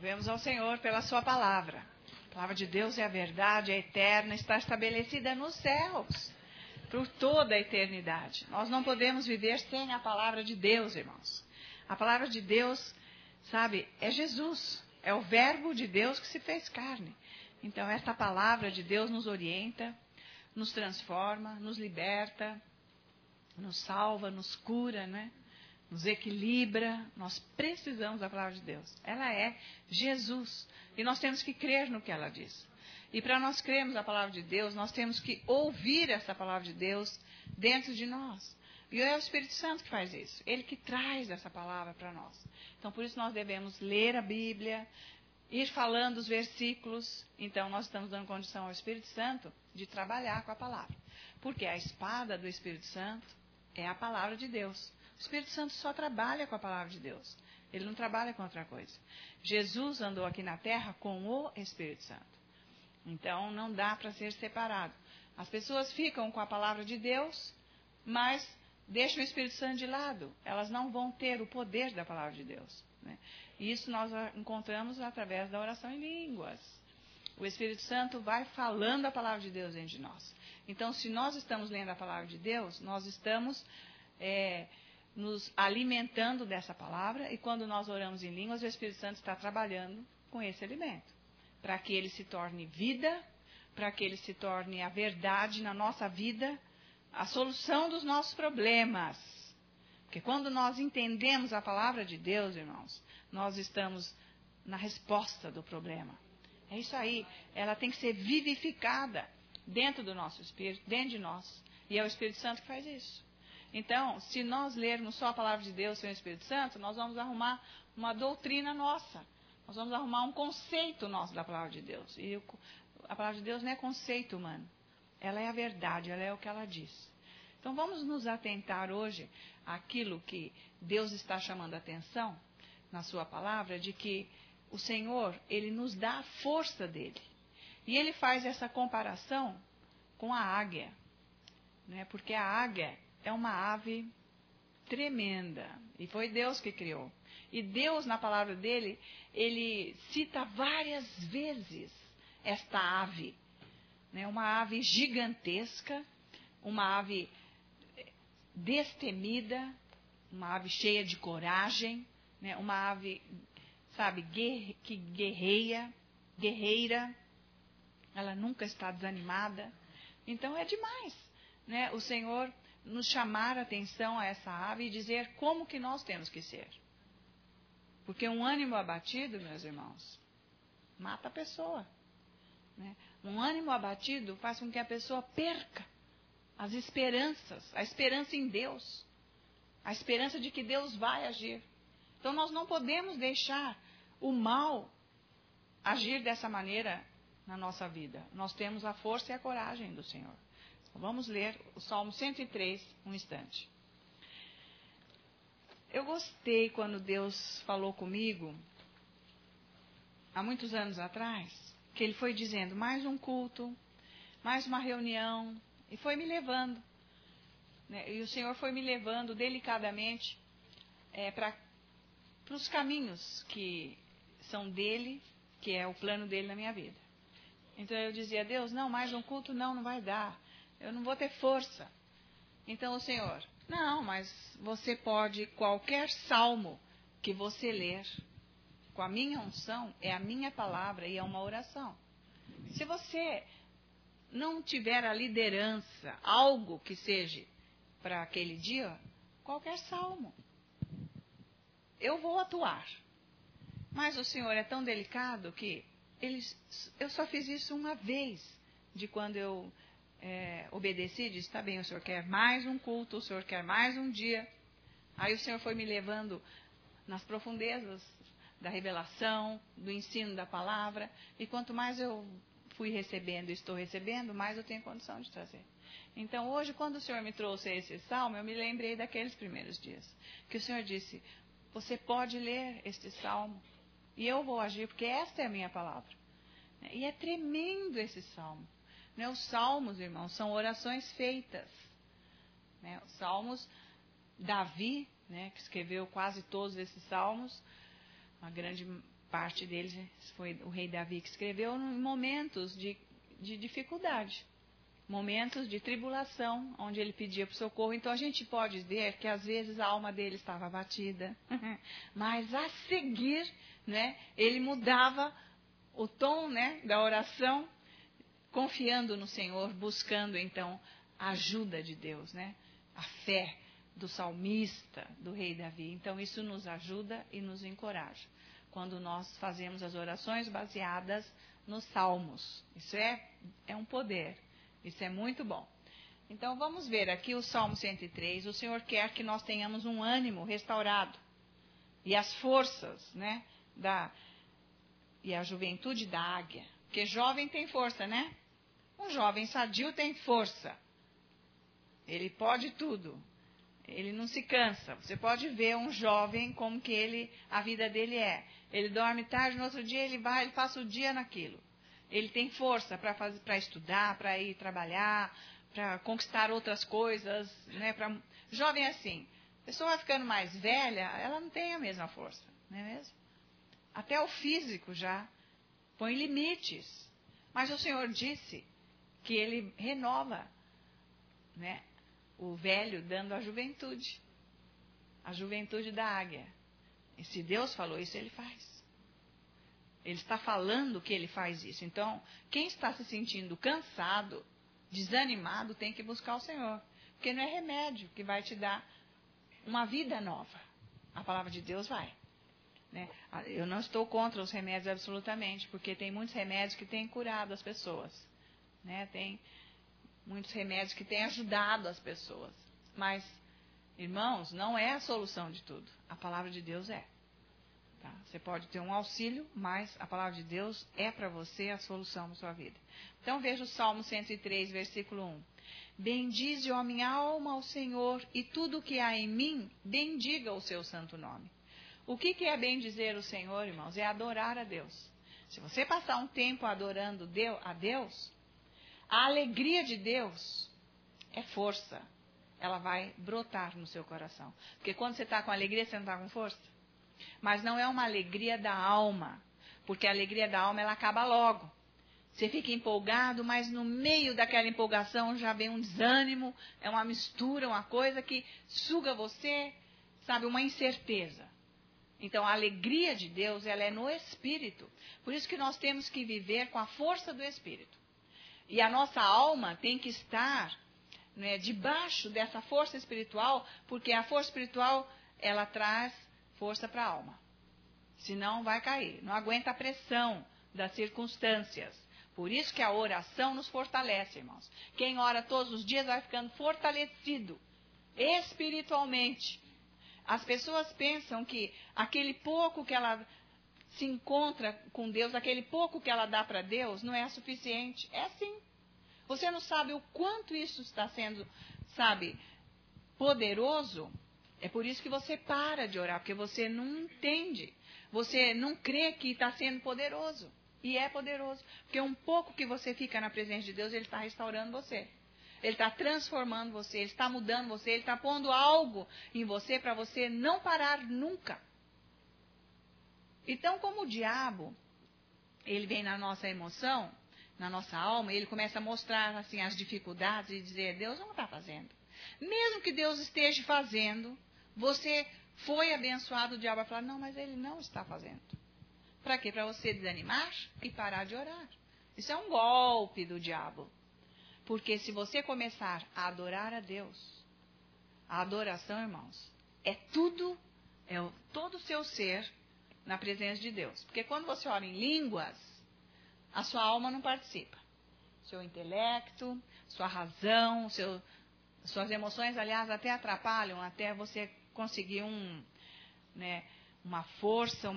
Louvemos ao Senhor pela sua palavra. A palavra de Deus é a verdade, é eterna, está estabelecida nos céus, por toda a eternidade. Nós não podemos viver sem a palavra de Deus, irmãos. A palavra de Deus, sabe, é Jesus, é o verbo de Deus que se fez carne. Então, esta palavra de Deus nos orienta, nos transforma, nos liberta, nos salva, nos cura, né? Nos equilibra. Nós precisamos da palavra de Deus. Ela é Jesus. E nós temos que crer no que ela diz. E para nós crermos na palavra de Deus, nós temos que ouvir essa palavra de Deus dentro de nós. E é o Espírito Santo que faz isso. Ele que traz essa palavra para nós. Então, por isso nós devemos ler a Bíblia, ir falando os versículos. Então, nós estamos dando condição ao Espírito Santo de trabalhar com a palavra. Porque a espada do Espírito Santo é a palavra de Deus. O Espírito Santo só trabalha com a palavra de Deus. Ele não trabalha com outra coisa. Jesus andou aqui na terra com o Espírito Santo. Então, não dá para ser separado. As pessoas ficam com a palavra de Deus, mas deixam o Espírito Santo de lado. Elas não vão ter o poder da palavra de Deus, né? E isso nós encontramos através da oração em línguas. O Espírito Santo vai falando a palavra de Deus dentro de nós. Então, se nós estamos lendo a palavra de Deus, nós estamos nos alimentando dessa palavra, e quando nós oramos em línguas, o Espírito Santo está trabalhando com esse alimento, para que ele se torne vida, para que ele se torne a verdade na nossa vida, a solução dos nossos problemas. Porque quando nós entendemos a palavra de Deus, irmãos, nós estamos na resposta do problema. É isso aí, ela tem que ser vivificada dentro do nosso espírito, dentro de nós. E é o Espírito Santo que faz isso. Então, se nós lermos só a palavra de Deus sem o Espírito Santo, nós vamos arrumar uma doutrina nossa. Nós vamos arrumar um conceito nosso da palavra de Deus. E a palavra de Deus não é conceito humano. Ela é a verdade, ela é o que ela diz. Então, vamos nos atentar hoje àquilo que Deus está chamando a atenção na sua palavra, de que o Senhor, Ele nos dá a força dEle. E Ele faz essa comparação com a águia, né? Porque a águia é uma ave tremenda, e foi Deus que criou. E Deus, na palavra dele, ele cita várias vezes esta ave, né? Uma ave gigantesca, uma ave destemida, uma ave cheia de coragem, né? Uma ave, sabe, que guerreira, ela nunca está desanimada. Então é demais, né? O Senhor nos chamar a atenção a essa ave e dizer como que nós temos que ser. Porque um ânimo abatido, meus irmãos, mata a pessoa, né? Um ânimo abatido faz com que a pessoa perca as esperanças, a esperança em Deus, a esperança de que Deus vai agir. Então nós não podemos deixar o mal agir dessa maneira na nossa vida. Nós temos a força e a coragem do Senhor. Vamos ler o Salmo 103, um instante. Eu gostei quando Deus falou comigo, há muitos anos atrás, que Ele foi dizendo, mais um culto, mais uma reunião, e foi me levando, né? E o Senhor foi me levando delicadamente para os caminhos que são dEle, que é o plano dEle na minha vida. Então eu dizia, Deus, não, mais um culto não vai dar. Eu não vou ter força. Então o Senhor, não, mas você pode, qualquer salmo que você ler, com a minha unção, é a minha palavra e é uma oração. Se você não tiver a liderança, algo que seja para aquele dia, qualquer salmo, eu vou atuar. Mas o Senhor é tão delicado que eu só fiz isso uma vez, de quando eu obedeci, disse, tá bem, o Senhor quer mais um culto, o Senhor quer mais um dia. Aí o Senhor foi me levando nas profundezas da revelação, do ensino da palavra, e quanto mais eu fui recebendo e estou recebendo, mais eu tenho condição de trazer. Então hoje, quando o Senhor me trouxe esse salmo, eu me lembrei daqueles primeiros dias, que o Senhor disse, você pode ler este salmo, e eu vou agir, porque esta é a minha palavra. E é tremendo esse salmo. Os salmos, irmãos, são orações feitas. Os salmos, Davi, que escreveu quase todos esses salmos, uma grande parte deles foi o rei Davi que escreveu em momentos de dificuldade, momentos de tribulação, onde ele pedia por socorro. Então a gente pode ver que às vezes a alma dele estava abatida, mas a seguir, né, ele mudava o tom, né, da oração, confiando no Senhor, buscando então a ajuda de Deus, né, a fé do salmista, do rei Davi. Então isso nos ajuda e nos encoraja quando nós fazemos as orações baseadas nos salmos. Isso é um poder. Isso é muito bom. Então, vamos ver aqui o Salmo 103. O Senhor quer que nós tenhamos um ânimo restaurado. E as forças, né? E a juventude da águia. Porque jovem tem força, né? Um jovem sadio tem força. Ele pode tudo. Ele não se cansa. Você pode ver um jovem como que a vida dele é. Ele dorme tarde, no outro dia ele passa o dia naquilo. Ele tem força para estudar, para ir trabalhar, para conquistar outras coisas, né? Jovem é assim. A pessoa vai ficando mais velha, ela não tem a mesma força, não é mesmo? Até o físico já põe limites. Mas o Senhor disse que Ele renova, né, o velho dando a juventude da águia. E se Deus falou isso, Ele faz. Ele está falando que Ele faz isso. Então, quem está se sentindo cansado, desanimado, tem que buscar o Senhor. Porque não é remédio que vai te dar uma vida nova. A palavra de Deus vai. Né? Eu não estou contra os remédios absolutamente, porque tem muitos remédios que têm curado as pessoas. Né? Tem muitos remédios que têm ajudado as pessoas. Mas, irmãos, não é a solução de tudo. A palavra de Deus é. Tá? Você pode ter um auxílio, mas a palavra de Deus é para você a solução da sua vida. Então veja o Salmo 103, versículo 1. Bendize, ó minha alma, ao Senhor, e tudo o que há em mim, bendiga o seu santo nome. O que é bendizer o Senhor, irmãos? É adorar a Deus. Se você passar um tempo adorando a Deus, a alegria de Deus é força. Ela vai brotar no seu coração. Porque quando você está com alegria, você não está com força. Mas não é uma alegria da alma, porque a alegria da alma ela acaba logo. Você fica empolgado, mas no meio daquela empolgação já vem um desânimo, é uma mistura, uma coisa que suga você, sabe, uma incerteza. Então a alegria de Deus ela é no Espírito. Por isso que nós temos que viver com a força do Espírito. E a nossa alma tem que estar, né, debaixo dessa força espiritual, porque a força espiritual ela traz força para a alma. Senão vai cair. Não aguenta a pressão das circunstâncias. Por isso que a oração nos fortalece, irmãos. Quem ora todos os dias vai ficando fortalecido espiritualmente. As pessoas pensam que aquele pouco que ela se encontra com Deus, aquele pouco que ela dá para Deus, não é suficiente. É sim. Você não sabe o quanto isso está sendo, sabe, poderoso. É por isso que você para de orar, porque você não entende. Você não crê que está sendo poderoso. E é poderoso. Porque um pouco que você fica na presença de Deus, Ele está restaurando você. Ele está transformando você, Ele está mudando você, Ele está pondo algo em você para você não parar nunca. Então, como o diabo, ele vem na nossa emoção, na nossa alma, ele começa a mostrar assim, as dificuldades e dizer, Deus não está fazendo. Mesmo que Deus esteja fazendo, você foi abençoado, o diabo vai falar, não, mas Ele não está fazendo. Para quê? Para você desanimar e parar de orar. Isso é um golpe do diabo. Porque se você começar a adorar a Deus, a adoração, irmãos, é tudo, todo o seu ser na presença de Deus. Porque quando você ora em línguas, a sua alma não participa. Seu intelecto, sua razão, suas emoções, aliás, até atrapalham, até você conseguir uma força,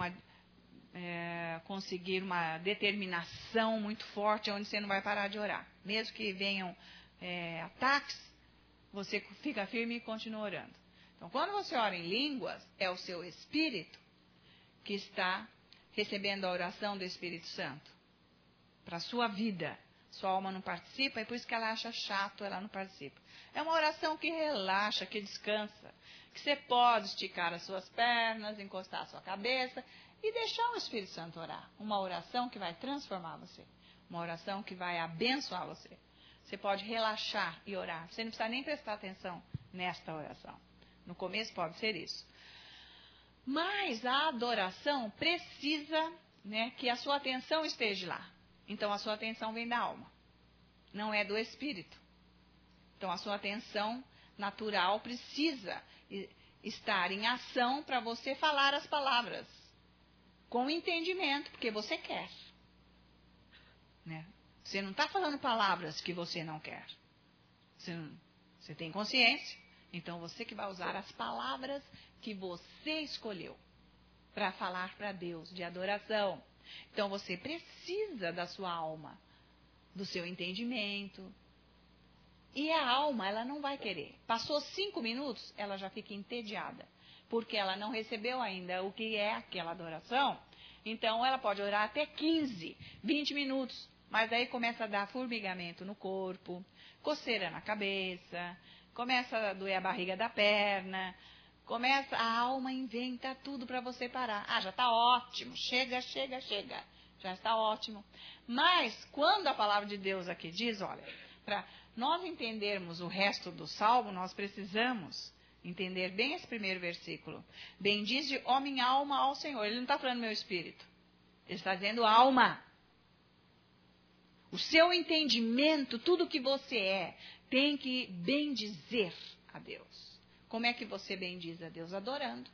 conseguir uma determinação muito forte, onde você não vai parar de orar. Mesmo que venham ataques, você fica firme e continua orando. Então, quando você ora em línguas, é o seu espírito que está recebendo a oração do Espírito Santo para a sua vida. Sua alma não participa, é por isso que ela acha chato, ela não participa. É uma oração que relaxa, que descansa, que você pode esticar as suas pernas, encostar a sua cabeça. e deixar o Espírito Santo orar. Uma oração que vai transformar você. Uma oração que vai abençoar você. Você pode relaxar e orar. Você não precisa nem prestar atenção nesta oração. No começo pode ser isso. Mas a adoração precisa, né, que a sua atenção esteja lá. Então a sua atenção vem da alma. Não é do espírito. Então a sua atenção natural precisa estar em ação para você falar as palavras. Com entendimento, porque você quer. Né? Você não está falando palavras que você não quer. Você tem consciência. Então você que vai usar as palavras que você escolheu para falar para Deus de adoração. Então você precisa da sua alma, do seu entendimento. E a alma, ela não vai querer. Passou 5 minutos, ela já fica entediada. Porque ela não recebeu ainda o que é aquela adoração. Então ela pode orar até 15, 20 minutos. Mas aí começa a dar formigamento no corpo, coceira na cabeça, começa a doer a barriga da perna, a alma inventa tudo para você parar. Ah, já está ótimo, chega, já está ótimo. Mas quando a palavra de Deus aqui diz, olha, para nós entendermos o resto do salmo, nós precisamos entender bem esse primeiro versículo. Bendize, ó minha alma, ao Senhor. Ele não está falando meu espírito, ele está dizendo alma. O seu entendimento, tudo que você é, tem que bendizer a Deus. Como é que você bendiz a Deus? Adorando.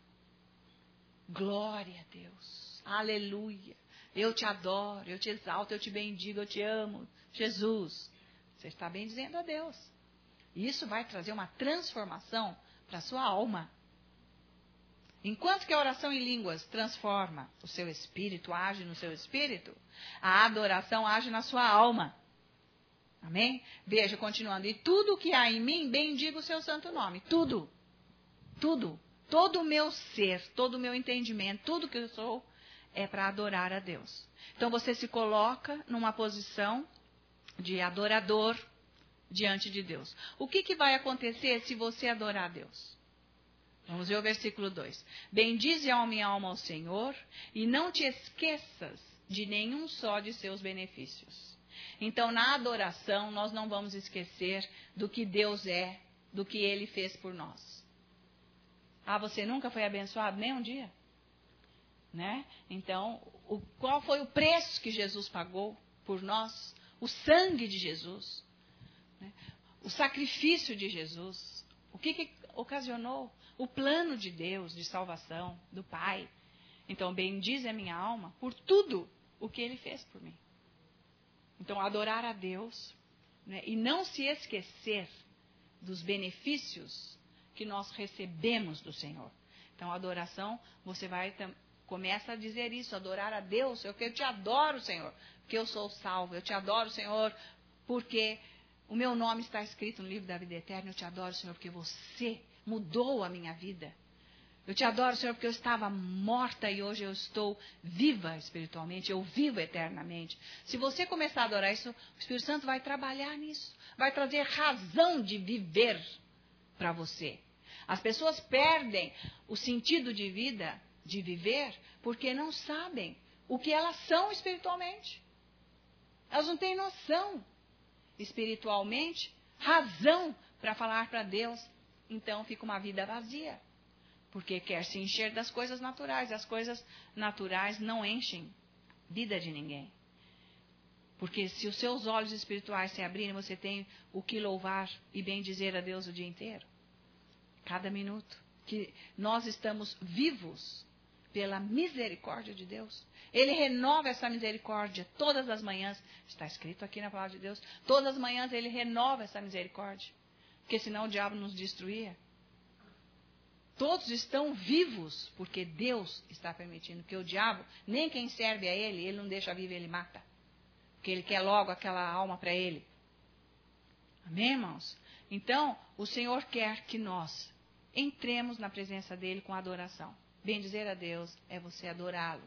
Glória a Deus. Aleluia. Eu te adoro, eu te exalto, eu te bendigo, eu te amo. Jesus. Você está bendizendo a Deus. E isso vai trazer uma transformação para a sua alma. Enquanto que a oração em línguas transforma o seu espírito, age no seu espírito, a adoração age na sua alma. Amém? Veja, continuando. E tudo que há em mim, bendiga o seu santo nome. Tudo. Tudo. Todo o meu ser, todo o meu entendimento, tudo que eu sou, é para adorar a Deus. Então você se coloca numa posição de adorador diante de Deus. O que vai acontecer se você adorar a Deus? Vamos ver o versículo 2. Bendize a minha alma ao Senhor e não te esqueças de nenhum só de seus benefícios. Então, na adoração, nós não vamos esquecer do que Deus é, do que Ele fez por nós. Ah, você nunca foi abençoado nem um dia? Né? Então, qual foi o preço que Jesus pagou por nós? O sangue de Jesus. Né? O sacrifício de Jesus. O que ocasionou? O plano de Deus de salvação, do Pai. Então, bendize a minha alma por tudo o que Ele fez por mim. Então, adorar a Deus, né, e não se esquecer dos benefícios que nós recebemos do Senhor. Então, a adoração, você começa a dizer isso, adorar a Deus, eu te adoro, Senhor, porque eu sou salvo. Eu te adoro, Senhor, porque o meu nome está escrito no livro da vida eterna. Eu te adoro, Senhor, porque você mudou a minha vida. Eu te adoro, Senhor, porque eu estava morta e hoje eu estou viva espiritualmente, eu vivo eternamente. Se você começar a adorar isso, o Espírito Santo vai trabalhar nisso, vai trazer razão de viver para você. As pessoas perdem o sentido de vida, de viver, porque não sabem o que elas são espiritualmente. Elas não têm noção espiritualmente, razão para falar para Deus. Então fica uma vida vazia. Porque quer se encher das coisas naturais. As coisas naturais não enchem vida de ninguém. Porque se os seus olhos espirituais se abrirem, você tem o que louvar e bendizer a Deus o dia inteiro. Cada minuto. Que nós estamos vivos pela misericórdia de Deus. Ele renova essa misericórdia todas as manhãs. Está escrito aqui na palavra de Deus. Todas as manhãs Ele renova essa misericórdia. Porque senão o diabo nos destruía. Todos estão vivos porque Deus está permitindo. Que o diabo, nem quem serve a ele não deixa vivo, ele mata. Porque ele quer logo aquela alma para ele. Amém, irmãos? Então, o Senhor quer que nós entremos na presença dele com adoração. Bendizer a Deus é você adorá-lo.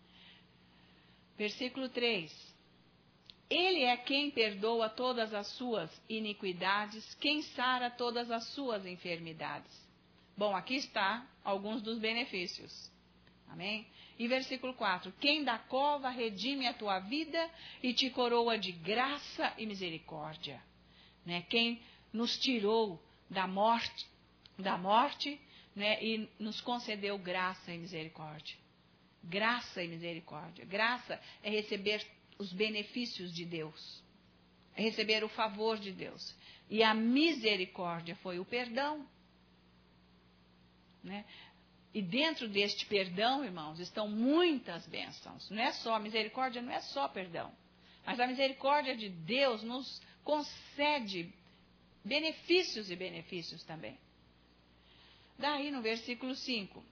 Versículo 3. Ele é quem perdoa todas as suas iniquidades, quem sara todas as suas enfermidades. Bom, aqui está alguns dos benefícios. Amém? E versículo 4, quem da cova redime a tua vida e te coroa de graça e misericórdia. Né? Quem nos tirou da morte, né? E nos concedeu graça e misericórdia. Graça e misericórdia. Graça é receber os benefícios de Deus, é receber o favor de Deus. E a misericórdia foi o perdão. Né? E dentro deste perdão, irmãos, estão muitas bênçãos. Não é só, misericórdia não é só perdão. Mas a misericórdia de Deus nos concede benefícios e benefícios também. Daí no versículo 5,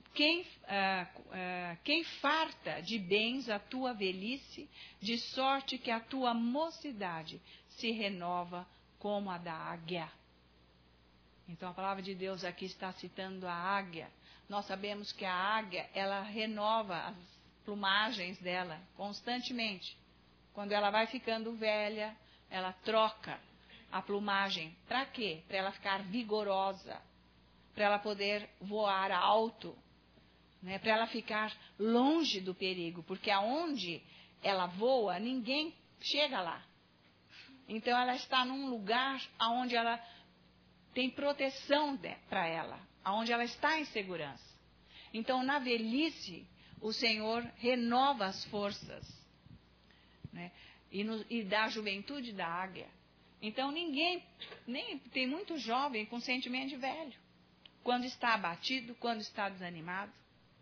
quem farta de bens a tua velhice, de sorte que a tua mocidade se renova como a da águia. Então a palavra de Deus aqui está citando a águia. Nós sabemos que a águia, ela renova as plumagens dela constantemente. Quando ela vai ficando velha, ela troca a plumagem. Para quê? Para ela ficar vigorosa, para ela poder voar alto, né? Para ela ficar longe do perigo, porque aonde ela voa, ninguém chega lá. Então ela está num lugar onde ela tem proteção para ela, onde ela está em segurança. Então, na velhice, o Senhor renova as forças, né? E dá a juventude da águia. Então, nem tem muito jovem com sentimento de velho, quando está abatido, quando está desanimado.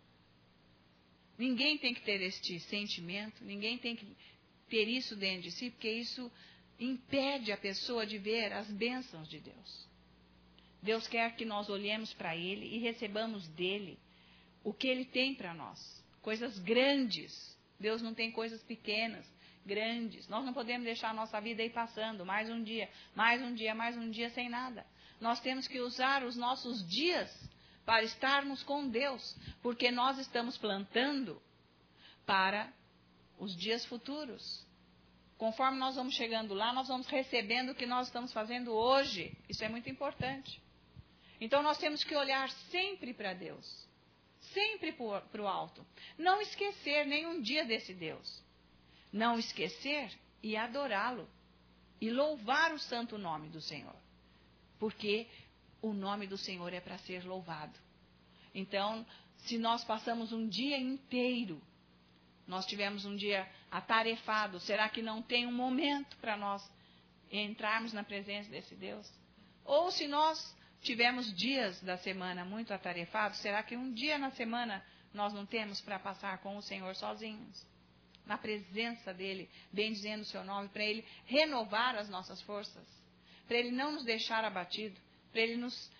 Ninguém tem que ter este sentimento, ninguém tem que ter isso dentro de si, porque isso impede a pessoa de ver as bênçãos de Deus. Deus quer que nós olhemos para Ele e recebamos dEle o que Ele tem para nós. Coisas grandes. Deus não tem coisas pequenas, grandes. Nós não podemos deixar a nossa vida aí passando mais um dia, mais um dia, mais um dia sem nada. Nós temos que usar os nossos dias para estarmos com Deus, porque nós estamos plantando para os dias futuros. Conforme nós vamos chegando lá, nós vamos recebendo o que nós estamos fazendo hoje. Isso é muito importante. Então, nós temos que olhar sempre para Deus. Sempre para o alto. Não esquecer nenhum dia desse Deus. Não esquecer e adorá-lo. E louvar o santo nome do Senhor. Porque o nome do Senhor é para ser louvado. Então, se nós passamos um dia inteiro, nós tivemos um dia atarefado, será que não tem um momento para nós entrarmos na presença desse Deus? Ou se nós tivemos dias da semana muito atarefados, será que um dia na semana nós não temos para passar com o Senhor sozinhos? Na presença dEle, bendizendo o seu nome, para Ele renovar as nossas forças, para Ele não nos deixar abatido, para Ele nos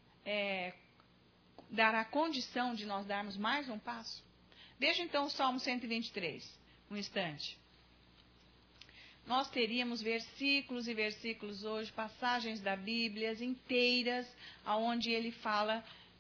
dar a condição de nós darmos mais um passo. Veja então o Salmo 123, um instante. Nós teríamos versículos e versículos hoje, passagens da Bíblia inteiras, onde ele fala,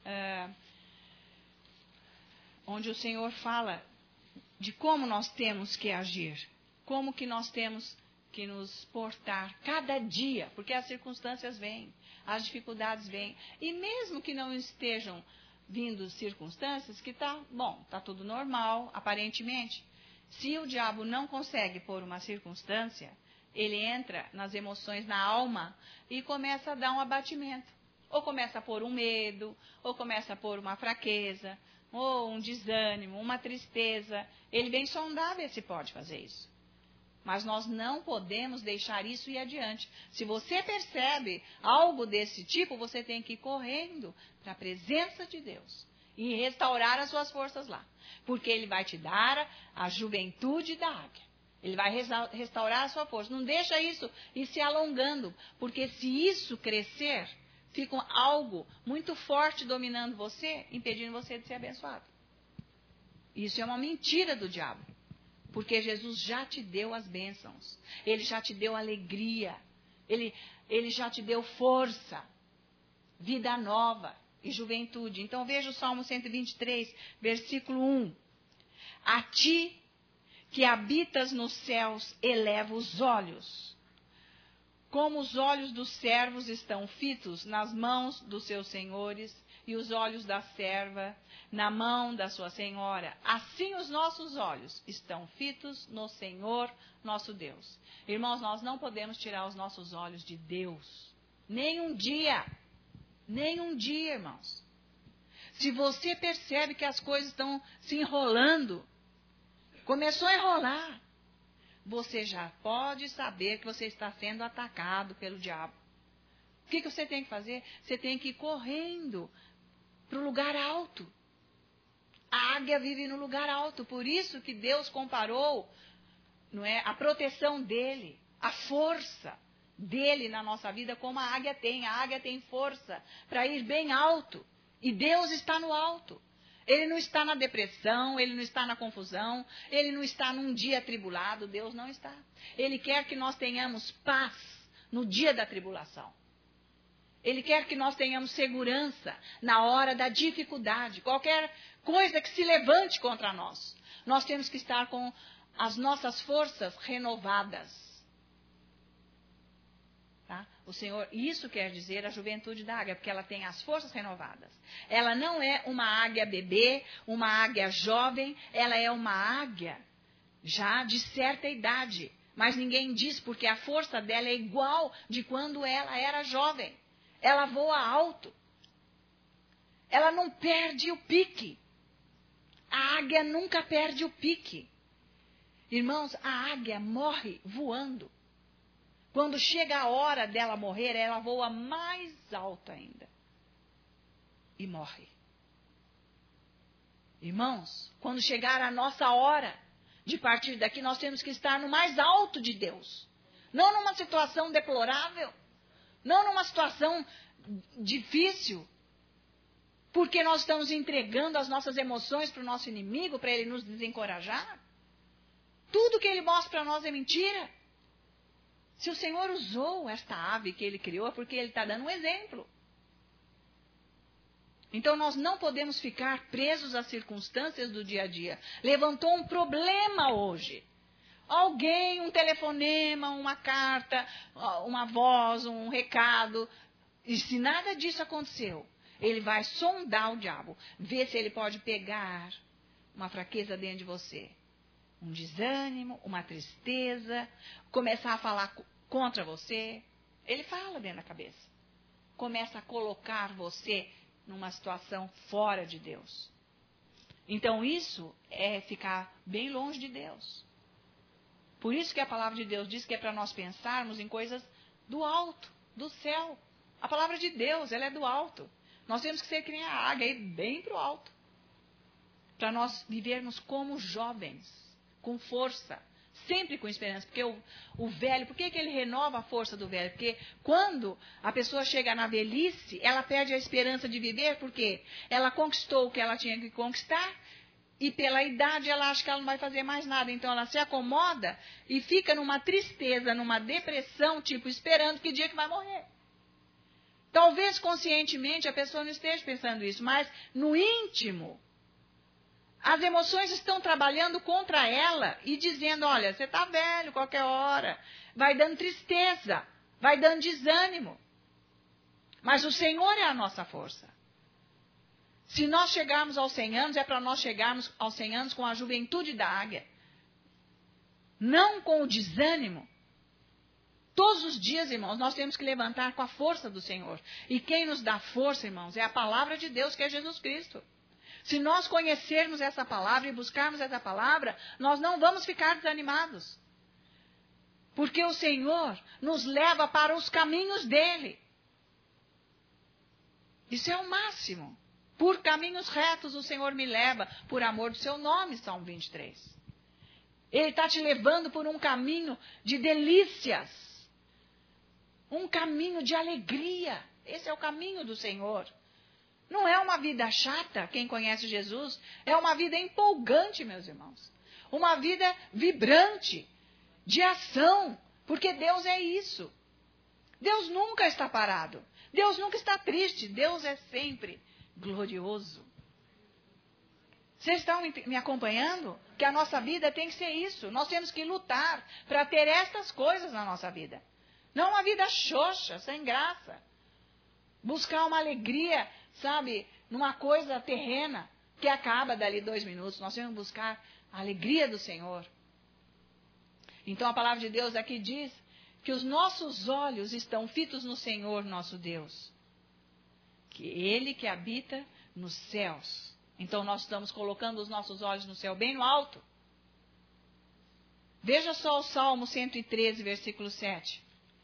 onde o Senhor fala de como nós temos que agir, como que nós temos que nos portar cada dia, porque as circunstâncias vêm, as dificuldades vêm, e mesmo que não estejam vindo circunstâncias que está tudo normal, aparentemente. Se o diabo não consegue pôr uma circunstância, ele entra nas emoções, na alma, e começa a dar um abatimento. Ou começa a pôr um medo, ou começa a pôr uma fraqueza, ou um desânimo, uma tristeza. Ele vem sondar ver se pode fazer isso. Mas nós não podemos deixar isso ir adiante. Se você percebe algo desse tipo, você tem que ir correndo para a presença de Deus e restaurar as suas forças lá. Porque Ele vai te dar a juventude da águia. Ele vai restaurar a sua força. Não deixa isso ir se alongando, porque se isso crescer, fica algo muito forte dominando você, impedindo você de ser abençoado. Isso é uma mentira do diabo. Porque Jesus já te deu as bênçãos. Ele já te deu alegria. Ele já te deu força, vida nova e juventude. Então veja o Salmo 123, versículo 1. A ti que habitas nos céus, eleva os olhos. Como os olhos dos servos estão fitos nas mãos dos seus senhores, e os olhos da serva na mão da sua senhora. Assim os nossos olhos estão fitos no Senhor nosso Deus. Irmãos, nós não podemos tirar os nossos olhos de Deus. Nem um dia. Nem um dia, irmãos. Se você percebe que as coisas estão se enrolando, começou a enrolar, você já pode saber que você está sendo atacado pelo diabo. O que você tem que fazer? Você tem que ir correndo para o lugar alto. A águia vive no lugar alto. Por isso que Deus comparou, não é, a proteção dele, a força dele na nossa vida, como a águia tem. A águia tem força para ir bem alto. E Deus está no alto. Ele não está na depressão, ele não está na confusão, ele não está num dia atribulado. Deus não está. Ele quer que nós tenhamos paz no dia da tribulação. Ele quer que nós tenhamos segurança na hora da dificuldade. Qualquer coisa que se levante contra nós, nós temos que estar com as nossas forças renovadas. Tá? O Senhor, isso quer dizer a juventude da águia, porque ela tem as forças renovadas. Ela não é uma águia bebê, uma águia jovem, ela é uma águia já de certa idade. Mas ninguém diz, porque a força dela é igual de quando ela era jovem. Ela voa alto. Ela não perde o pique. A águia nunca perde o pique. Irmãos, a águia morre voando. Quando chega a hora dela morrer, ela voa mais alto ainda. E morre. Irmãos, quando chegar a nossa hora de partir daqui, nós temos que estar no mais alto de Deus. Não numa situação deplorável. Não numa situação difícil, porque nós estamos entregando as nossas emoções para o nosso inimigo, para ele nos desencorajar. Tudo que ele mostra para nós é mentira. Se o Senhor usou esta ave que ele criou, é porque ele está dando um exemplo. Então nós não podemos ficar presos às circunstâncias do dia a dia. Levantou um problema hoje. Alguém, um telefonema, uma carta, uma voz, um recado. E se nada disso aconteceu, ele vai sondar o diabo. Ver se ele pode pegar uma fraqueza dentro de você. Um desânimo, uma tristeza. Começar a falar contra você. Ele fala dentro da cabeça. Começa a colocar você numa situação fora de Deus. Então isso é ficar bem longe de Deus. Por isso que a palavra de Deus diz que é para nós pensarmos em coisas do alto, do céu. A palavra de Deus, ela é do alto. Nós temos que ser que nem a águia, ir bem para o alto. Para nós vivermos como jovens, com força, sempre com esperança. Porque o velho, por que ele renova a força do velho? Porque quando a pessoa chega na velhice, ela perde a esperança de viver, porque ela conquistou o que ela tinha que conquistar, e pela idade ela acha que ela não vai fazer mais nada. Então ela se acomoda e fica numa tristeza, numa depressão, tipo, esperando que dia que vai morrer. Talvez conscientemente a pessoa não esteja pensando isso, mas no íntimo, as emoções estão trabalhando contra ela e dizendo, olha, você está velho qualquer hora, vai dando tristeza, vai dando desânimo. Mas o Senhor é a nossa força. Se nós chegarmos aos 100 anos, é para nós chegarmos aos 100 anos com a juventude da águia. Não com o desânimo. Todos os dias, irmãos, nós temos que levantar com a força do Senhor. E quem nos dá força, irmãos, é a palavra de Deus, que é Jesus Cristo. Se nós conhecermos essa palavra e buscarmos essa palavra, nós não vamos ficar desanimados. Porque o Senhor nos leva para os caminhos dele. Isso é o máximo. Por caminhos retos o Senhor me leva, por amor do seu nome, Salmo 23. Ele está te levando por um caminho de delícias. Um caminho de alegria. Esse é o caminho do Senhor. Não é uma vida chata, quem conhece Jesus. É uma vida empolgante, meus irmãos. Uma vida vibrante, de ação. Porque Deus é isso. Deus nunca está parado. Deus nunca está triste. Deus é sempre glorioso. Vocês estão me acompanhando? Que a nossa vida tem que ser isso. Nós temos que lutar para ter estas coisas na nossa vida. Não uma vida xoxa, sem graça. Buscar uma alegria, sabe, numa coisa terrena que acaba dali 2 minutos. Nós vamos buscar a alegria do Senhor. Então a palavra de Deus aqui diz que os nossos olhos estão fitos no Senhor nosso Deus. Que Ele que habita nos céus. Então nós estamos colocando os nossos olhos no céu, bem no alto. Veja só o Salmo 113, versículo 7.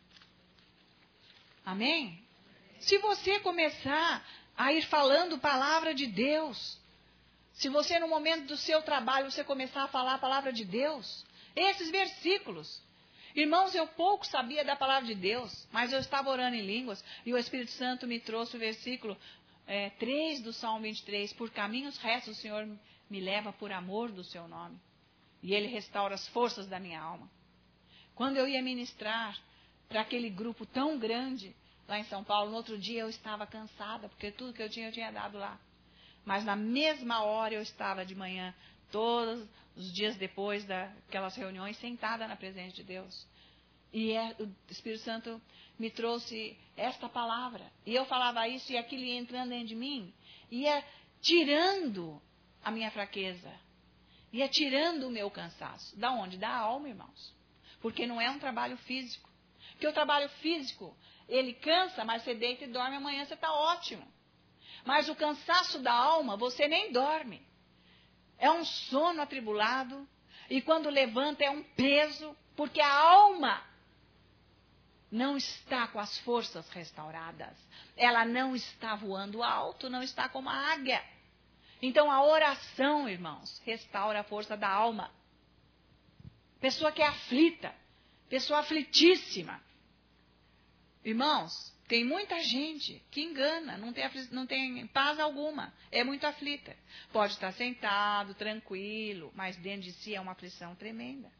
Amém? Se você começar a ir falando palavra de Deus, se você no momento do seu trabalho, você começar a falar a palavra de Deus, esses versículos. Irmãos, eu pouco sabia da palavra de Deus, mas eu estava orando em línguas e o Espírito Santo me trouxe o versículo 3 do Salmo 23. Por caminhos restos o Senhor me leva por amor do seu nome. E Ele restaura as forças da minha alma. Quando eu ia ministrar para aquele grupo tão grande lá em São Paulo, no outro dia eu estava cansada, porque tudo que eu tinha dado lá. Mas na mesma hora eu estava de manhã, todos os dias depois daquelas reuniões, sentada na presença de Deus. E o Espírito Santo me trouxe esta palavra. E eu falava isso e aquilo ia entrando dentro de mim. Ia tirando a minha fraqueza. Ia tirando o meu cansaço. Da onde? Da alma, irmãos. Porque não é um trabalho físico. Porque o trabalho físico, ele cansa, mas você deita e dorme, amanhã você está ótimo. Mas o cansaço da alma, você nem dorme. É um sono atribulado. E quando levanta é um peso. Porque a alma não está com as forças restauradas. Ela não está voando alto, não está como a águia. Então a oração, irmãos, restaura a força da alma. Pessoa que é aflita, pessoa aflitíssima. Irmãos, tem muita gente que engana, não tem paz alguma, é muito aflita. Pode estar sentado, tranquilo, mas dentro de si é uma aflição tremenda.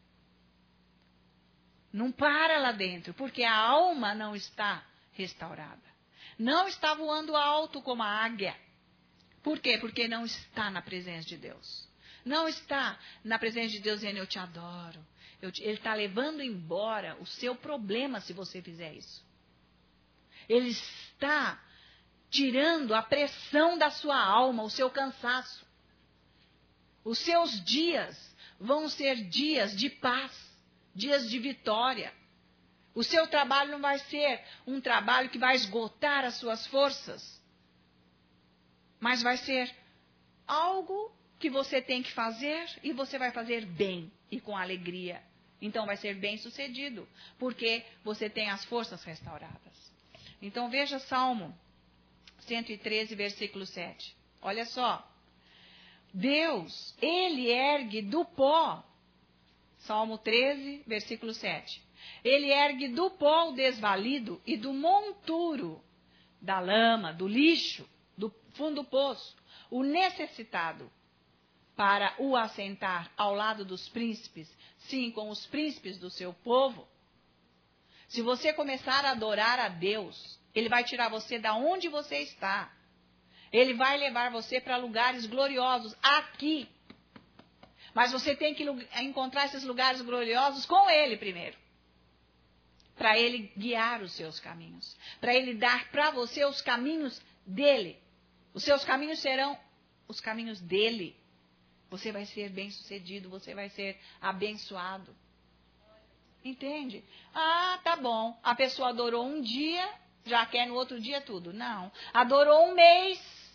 Não para lá dentro, porque a alma não está restaurada. Não está voando alto como a águia. Por quê? Porque não está na presença de Deus. Não está na presença de Deus dizendo, eu te adoro. Ele está levando embora o seu problema se você fizer isso. Ele está tirando a pressão da sua alma, o seu cansaço. Os seus dias vão ser dias de paz, dias de vitória. O seu trabalho não vai ser um trabalho que vai esgotar as suas forças. Mas vai ser algo que você tem que fazer e você vai fazer bem e com alegria. Então vai ser bem sucedido, porque você tem as forças restauradas. Então veja Salmo 113, versículo 7. Olha só. Deus, Ele ergue do pó. Salmo 13, versículo 7. Ele ergue do pó o desvalido e do monturo, da lama, do lixo, do fundo do poço, o necessitado, para o assentar ao lado dos príncipes, sim, com os príncipes do seu povo. Se você começar a adorar a Deus, Ele vai tirar você da onde você está. Ele vai levar você para lugares gloriosos aqui. Mas você tem que encontrar esses lugares gloriosos com Ele primeiro. Para Ele guiar os seus caminhos. Para Ele dar para você os caminhos dEle. Os seus caminhos serão os caminhos dEle. Você vai ser bem-sucedido, você vai ser abençoado. Entende? Ah, tá bom. A pessoa adorou um dia, já quer no outro dia tudo. Não. Adorou um mês,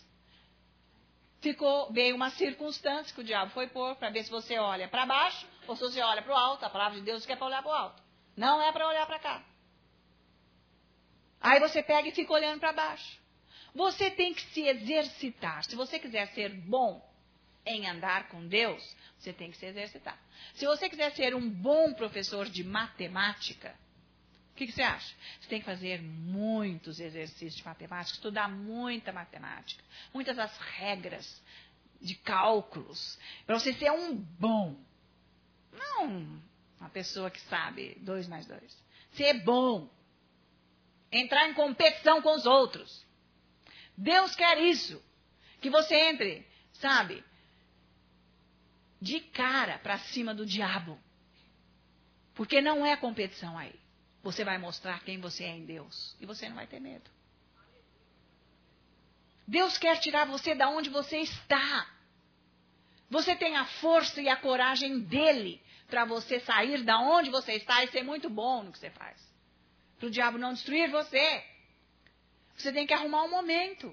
veio uma circunstância que o diabo foi pôr para ver se você olha para baixo ou se você olha para o alto. A palavra de Deus quer para olhar para o alto. Não é para olhar para cá. Aí você pega e fica olhando para baixo. Você tem que se exercitar. Se você quiser ser bom em andar com Deus, você tem que se exercitar. Se você quiser ser um bom professor de matemática, o que você acha? Você tem que fazer muitos exercícios de matemática, estudar muita matemática, muitas das regras de cálculos, para você ser um bom. Não uma pessoa que sabe 2 mais 2. Ser bom. Entrar em competição com os outros. Deus quer isso. Que você entre, sabe, de cara para cima do diabo. Porque não é competição aí. Você vai mostrar quem você é em Deus. E você não vai ter medo. Deus quer tirar você da onde você está. Você tem a força e a coragem dele para você sair da onde você está e ser muito bom no que você faz. Para o diabo não destruir você. Você tem que arrumar um momento.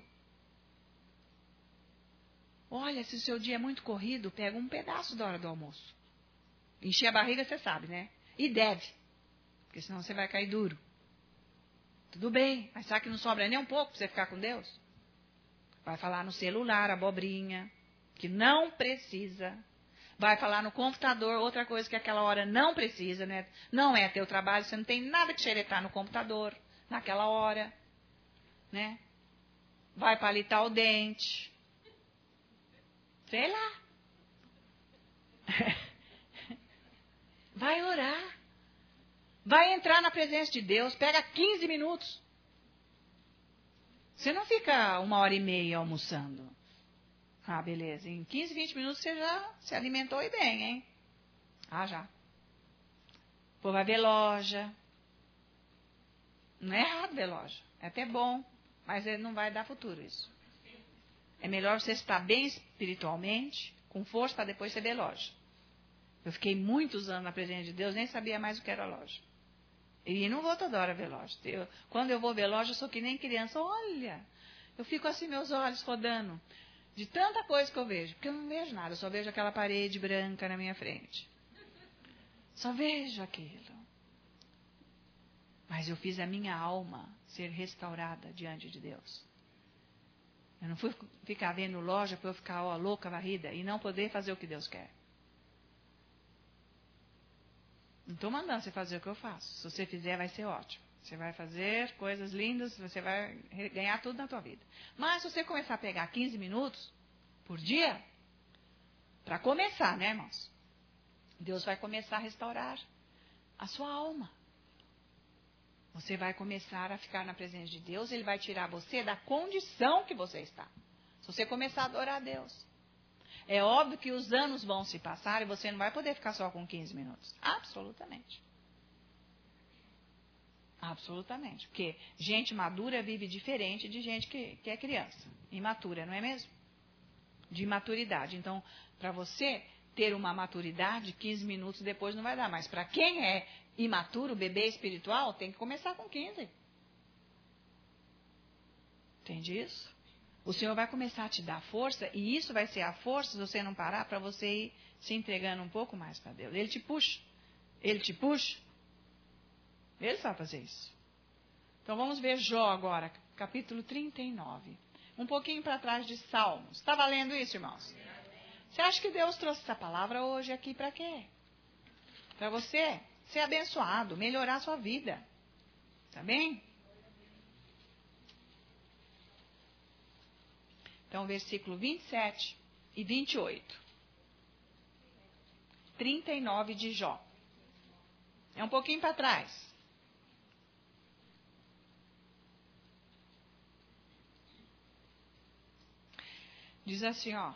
Olha, se o seu dia é muito corrido, pega um pedaço da hora do almoço. Encher a barriga, você sabe, né? E deve. Porque senão você vai cair duro. Tudo bem, mas será que não sobra nem um pouco para você ficar com Deus? Vai falar no celular, abobrinha, que não precisa. Vai falar no computador, outra coisa que aquela hora não precisa, né? Não é teu trabalho, você não tem nada que xeretar no computador naquela hora, né? Vai palitar o dente. Sei lá. Vai orar. Vai entrar na presença de Deus. Pega 15 minutos. Você não fica 1h30 almoçando. Ah, beleza. Em 15, 20 minutos você já se alimentou e bem, hein? Ah, já. Pô, vai ver loja. Não é errado ver loja. É até bom. Mas não vai dar futuro isso. É melhor você estar bem espiritualmente, com força, para depois você ver loja. Eu fiquei muitos anos na presença de Deus, nem sabia mais o que era loja. E não vou toda hora ver loja. Quando eu vou ver loja, eu sou que nem criança. Olha, eu fico assim, meus olhos rodando, de tanta coisa que eu vejo. Porque eu não vejo nada, eu só vejo aquela parede branca na minha frente. Só vejo aquilo. Mas eu fiz a minha alma ser restaurada diante de Deus. Eu não fui ficar vendo loja para eu ficar louca, varrida, e não poder fazer o que Deus quer. Não estou mandando você fazer o que eu faço. Se você fizer, vai ser ótimo. Você vai fazer coisas lindas, você vai ganhar tudo na tua vida. Mas se você começar a pegar 15 minutos por dia, para começar, né, irmãos? Deus vai começar a restaurar a sua alma. Você vai começar a ficar na presença de Deus, Ele vai tirar você da condição que você está. Se você começar a adorar a Deus. É óbvio que os anos vão se passar e você não vai poder ficar só com 15 minutos. Absolutamente. Absolutamente. Porque gente madura vive diferente de gente que é criança. Imatura, não é mesmo? De maturidade. Então, para você ter uma maturidade, 15 minutos depois não vai dar. Mas para quem é imaturo, bebê espiritual, tem que começar com 15. Entende isso? O Senhor vai começar a te dar força, e isso vai ser a força, se você não parar, para você ir se entregando um pouco mais para Deus. Ele te puxa. Ele te puxa. Ele sabe fazer isso. Então vamos ver Jó agora, capítulo 39. Um pouquinho para trás de Salmos. Está valendo isso, irmãos? Você acha que Deus trouxe essa palavra hoje aqui para quê? Para você ser abençoado, melhorar a sua vida. Tá bem? Então, versículo 27 e 28. 39 de Jó. É um pouquinho para trás. Diz assim, ó.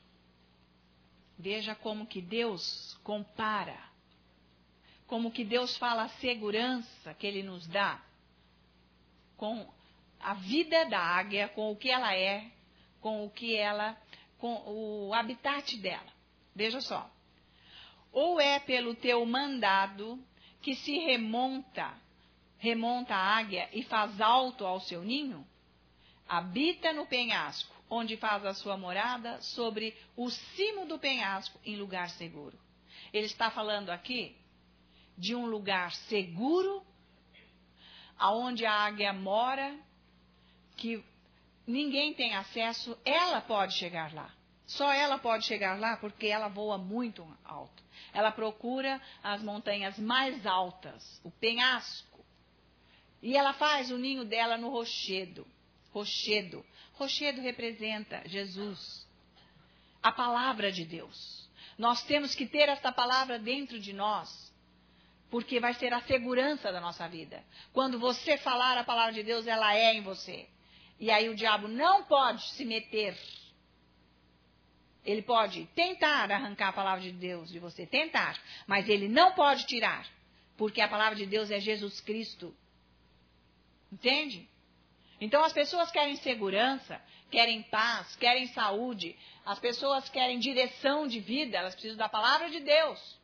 Veja como que Deus compara. Como que Deus fala a segurança que Ele nos dá com a vida da águia, com o que ela é, com o habitat dela. Veja só. Ou é pelo teu mandado que se remonta a águia e faz alto ao seu ninho? Habita no penhasco, onde faz a sua morada, sobre o cimo do penhasco, em lugar seguro. Ele está falando aqui de um lugar seguro, aonde a águia mora, que ninguém tem acesso, ela pode chegar lá. Só ela pode chegar lá porque ela voa muito alto. Ela procura as montanhas mais altas, o penhasco. E ela faz o ninho dela no rochedo. Rochedo. Rochedo representa Jesus. A palavra de Deus. Nós temos que ter essa palavra dentro de nós. Porque vai ser a segurança da nossa vida. Quando você falar a palavra de Deus, ela é em você. E aí o diabo não pode se meter. Ele pode tentar arrancar a palavra de Deus de você, tentar. Mas ele não pode tirar. Porque a palavra de Deus é Jesus Cristo. Entende? Então as pessoas querem segurança, querem paz, querem saúde, as pessoas querem direção de vida, elas precisam da palavra de Deus.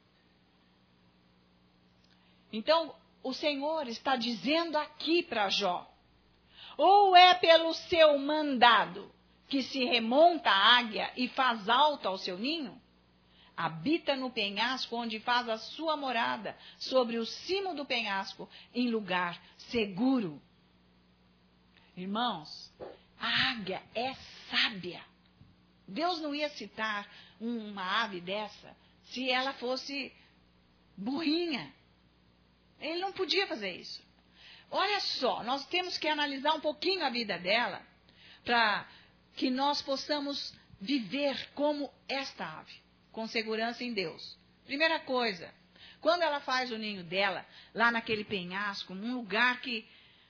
Então, o Senhor está dizendo aqui para Jó, ou é pelo seu mandado que se remonta a águia e faz alto ao seu ninho? Habita no penhasco onde faz a sua morada, sobre o cimo do penhasco, em lugar seguro. Irmãos, a águia é sábia. Deus não ia citar uma ave dessa se ela fosse burrinha. Ele não podia fazer isso. Olha só, nós temos que analisar um pouquinho a vida dela para que nós possamos viver como esta ave, com segurança em Deus. Primeira coisa, quando ela faz o ninho dela, lá naquele penhasco, num lugar que,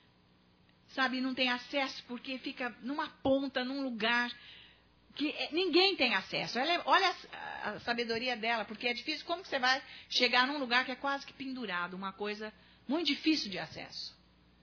sabe, não tem acesso, porque fica numa ponta, num lugar que ninguém tem acesso. Olha a sabedoria dela, porque é difícil. Como que você vai chegar num lugar que é quase que pendurado, uma coisa muito difícil de acesso?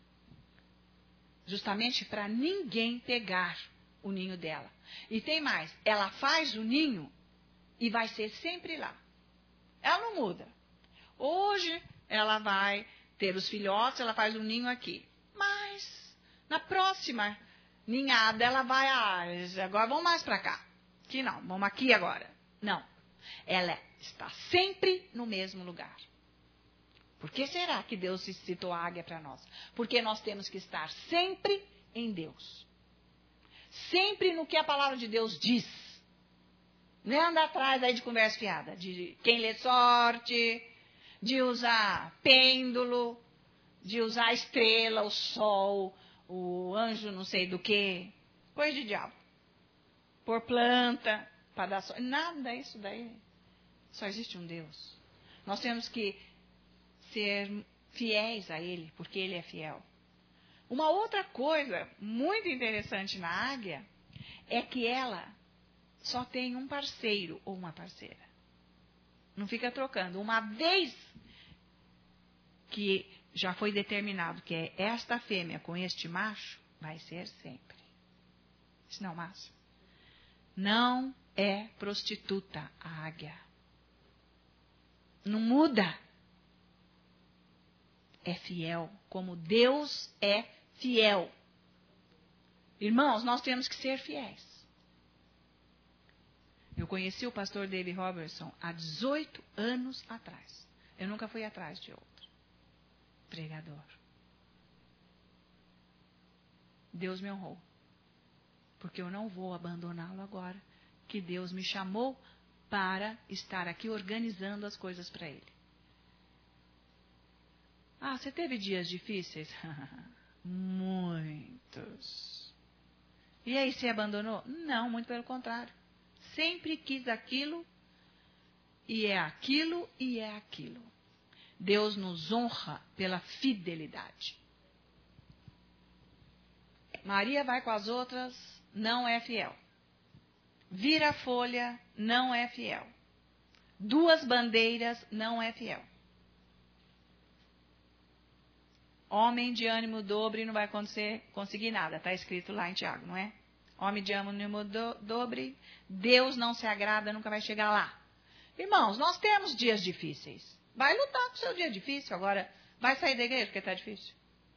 Justamente para ninguém pegar o ninho dela. E tem mais, ela faz o ninho e vai ser sempre lá. Ela não muda. Hoje ela vai ter os filhotes, ela faz o ninho aqui. Mas na próxima ninhada ela vai, agora vamos mais para cá. Aqui não, vamos aqui agora. Não, ela está sempre no mesmo lugar. Por que será que Deus citou a águia para nós? Porque nós temos que estar sempre em Deus. Sempre no que a palavra de Deus diz. Não é andar atrás aí de conversa fiada, de quem lê sorte, de usar pêndulo, de usar a estrela, o sol, o anjo não sei do que, coisa de diabo. Por planta, para dar sorte. Nada isso daí. Só existe um Deus. Nós temos que ser fiéis a Ele, porque Ele é fiel. Uma outra coisa muito interessante na águia é que ela só tem um parceiro ou uma parceira. Não fica trocando. Uma vez que já foi determinado que é esta fêmea com este macho, vai ser sempre. Isso não, Márcio. Não é prostituta a águia. Não muda. É fiel, como Deus é fiel. Irmãos, nós temos que ser fiéis. Eu conheci o pastor David Robertson há 18 anos atrás. Eu nunca fui atrás de outro pregador. Deus me honrou. Porque eu não vou abandoná-lo agora, que Deus me chamou para estar aqui organizando as coisas para Ele. Ah, você teve dias difíceis? Muitos. E aí, você abandonou? Não, muito pelo contrário. Sempre quis aquilo, e é aquilo, e é aquilo. Deus nos honra pela fidelidade. Maria vai com as outras, não é fiel. Vira a folha, não é fiel. Duas bandeiras, não é fiel. Homem de ânimo dobre não vai conseguir nada. Está escrito lá em Tiago, não é? Homem de ânimo dobre, Deus não se agrada, nunca vai chegar lá. Irmãos, nós temos dias difíceis. Vai lutar com o seu dia difícil. Agora, vai sair da igreja porque está difícil?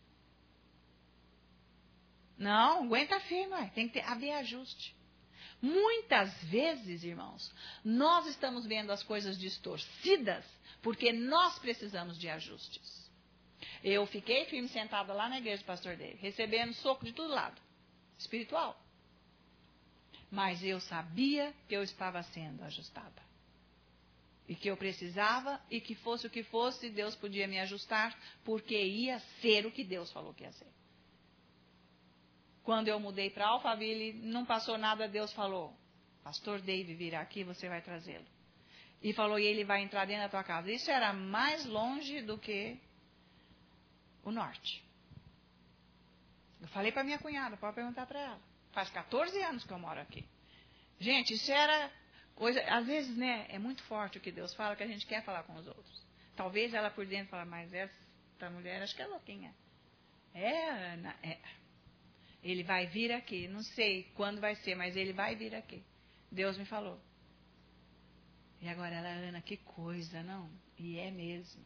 Não, aguenta firme. Tem que haver ajuste. Muitas vezes, irmãos, nós estamos vendo as coisas distorcidas porque nós precisamos de ajustes. Eu fiquei firme sentada lá na igreja do pastor David, recebendo soco de todo lado, espiritual. Mas eu sabia que eu estava sendo ajustada. E que eu precisava, e que fosse o que fosse, Deus podia me ajustar, porque ia ser o que Deus falou que ia ser. Quando eu mudei para Alphaville, não passou nada, Deus falou, pastor David virá aqui, você vai trazê-lo. E falou, e ele vai entrar dentro da tua casa. Isso era mais longe do que o norte. Eu falei para minha cunhada, pode perguntar para ela. Faz 14 anos que eu moro aqui. Gente, isso era coisa, às vezes, né, é muito forte o que Deus fala, que a gente quer falar com os outros. Talvez ela por dentro fale, mas essa mulher, acho que é louquinha. É, Ana, é. Ele vai vir aqui. Não sei quando vai ser, mas ele vai vir aqui. Deus me falou. E agora ela, Ana, que coisa, não? E é mesmo.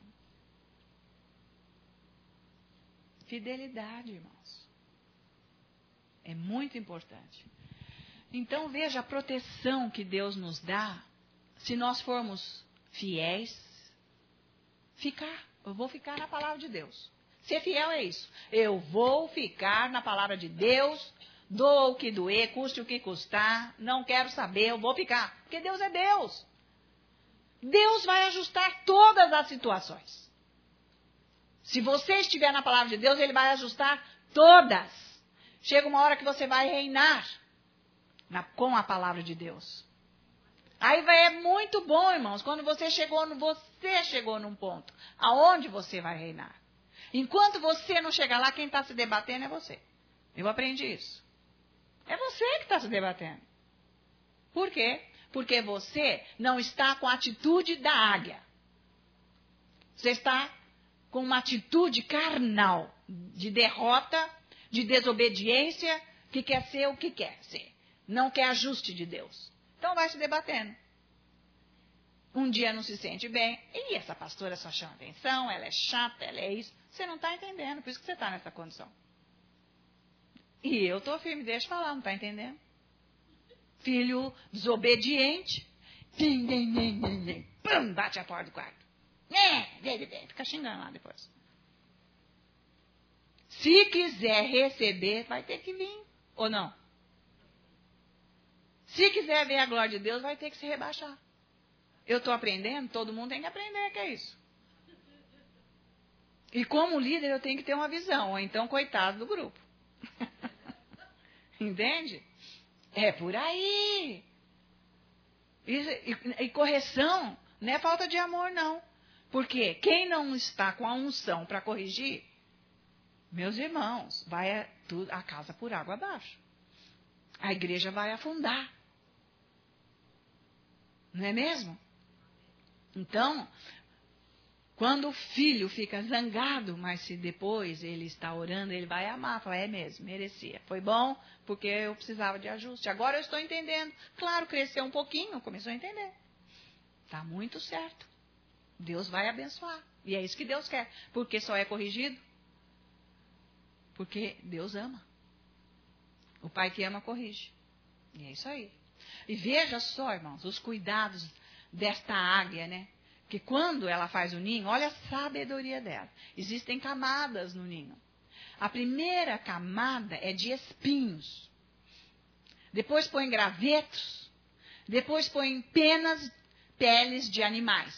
Fidelidade, irmãos. É muito importante. Então veja a proteção que Deus nos dá se nós formos fiéis. Eu vou ficar na palavra de Deus. Ser fiel é isso. Eu vou ficar na palavra de Deus, doa o que doer, custe o que custar, não quero saber, eu vou ficar. Porque Deus é Deus. Deus vai ajustar todas as situações. Se você estiver na palavra de Deus, Ele vai ajustar todas. Chega uma hora que você vai reinar com a palavra de Deus. Aí é muito bom, irmãos, quando você chegou num ponto aonde você vai reinar. Enquanto você não chegar lá, quem está se debatendo é você. Eu aprendi isso. É você que está se debatendo. Por quê? Porque você não está com a atitude da águia. Você está com uma atitude carnal, de derrota, de desobediência, que quer ser o que quer ser. Não quer ajuste de Deus. Então vai se debatendo. Um dia não se sente bem. E essa pastora só chama atenção, ela é chata, ela é isso. Você não está entendendo, por isso que você está nessa condição. E eu estou firme, deixa eu falar, não está entendendo? Filho desobediente. Pum, bate a porta do quarto. Fica xingando lá depois. Se quiser receber, vai ter que vir. Ou não? Se quiser ver a glória de Deus, vai ter que se rebaixar. Eu estou aprendendo, todo mundo tem que aprender, que é isso. E como líder, eu tenho que ter uma visão. Ou então, coitado do grupo. Entende? É por aí. E correção não é falta de amor, não. Porque quem não está com a unção para corrigir, meus irmãos, vai a casa por água abaixo. A igreja vai afundar. Não é mesmo? Então, quando o filho fica zangado, mas se depois ele está orando, ele vai amar. Fala, é mesmo, merecia. Foi bom, porque eu precisava de ajuste. Agora eu estou entendendo. Claro, cresceu um pouquinho, começou a entender. Está muito certo. Deus vai abençoar. E é isso que Deus quer. Porque só é corrigido? Porque Deus ama. O pai que ama, corrige. E é isso aí. E veja só, irmãos, os cuidados desta águia, né? Que quando ela faz o ninho, olha a sabedoria dela. Existem camadas no ninho. A primeira camada é de espinhos. Depois põe gravetos. Depois põe peles de animais.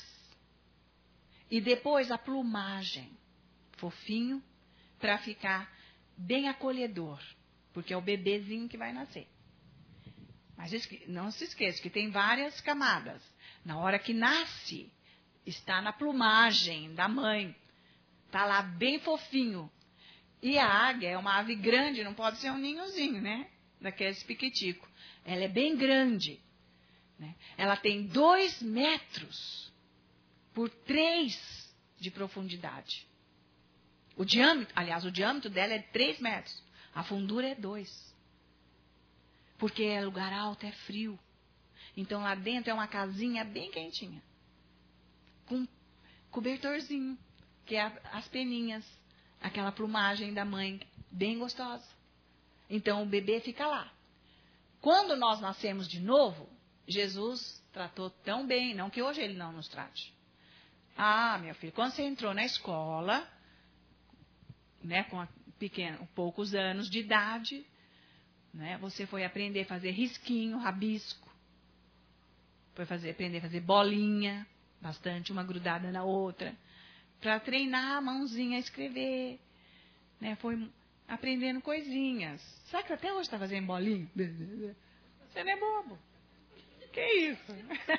E depois a plumagem. Fofinho, para ficar bem acolhedor. Porque é o bebezinho que vai nascer. Mas não se esqueça que tem várias camadas. Na hora que nasce, está na plumagem da mãe. Está lá bem fofinho. E a águia é uma ave grande, não pode ser um ninhozinho, né? Daqueles piquitico. Ela é bem grande. Né? Ela tem 2 metros por 3 de profundidade. O diâmetro dela é 3 metros. A fundura é 2. Porque é lugar alto, é frio. Então lá dentro é uma casinha bem quentinha. Com cobertorzinho, que é as peninhas, aquela plumagem da mãe, bem gostosa. Então o bebê fica lá. Quando nós nascemos de novo, Jesus tratou tão bem, não que hoje ele não nos trate. Ah, meu filho, quando você entrou na escola, né, com poucos anos de idade, né, você foi aprender a fazer risquinho, rabisco. Foi aprender a fazer bolinha, bastante, uma grudada na outra. Para treinar a mãozinha a escrever. Né, foi aprendendo coisinhas. Sabe que até hoje está fazendo bolinha? Você não é bobo. Que isso?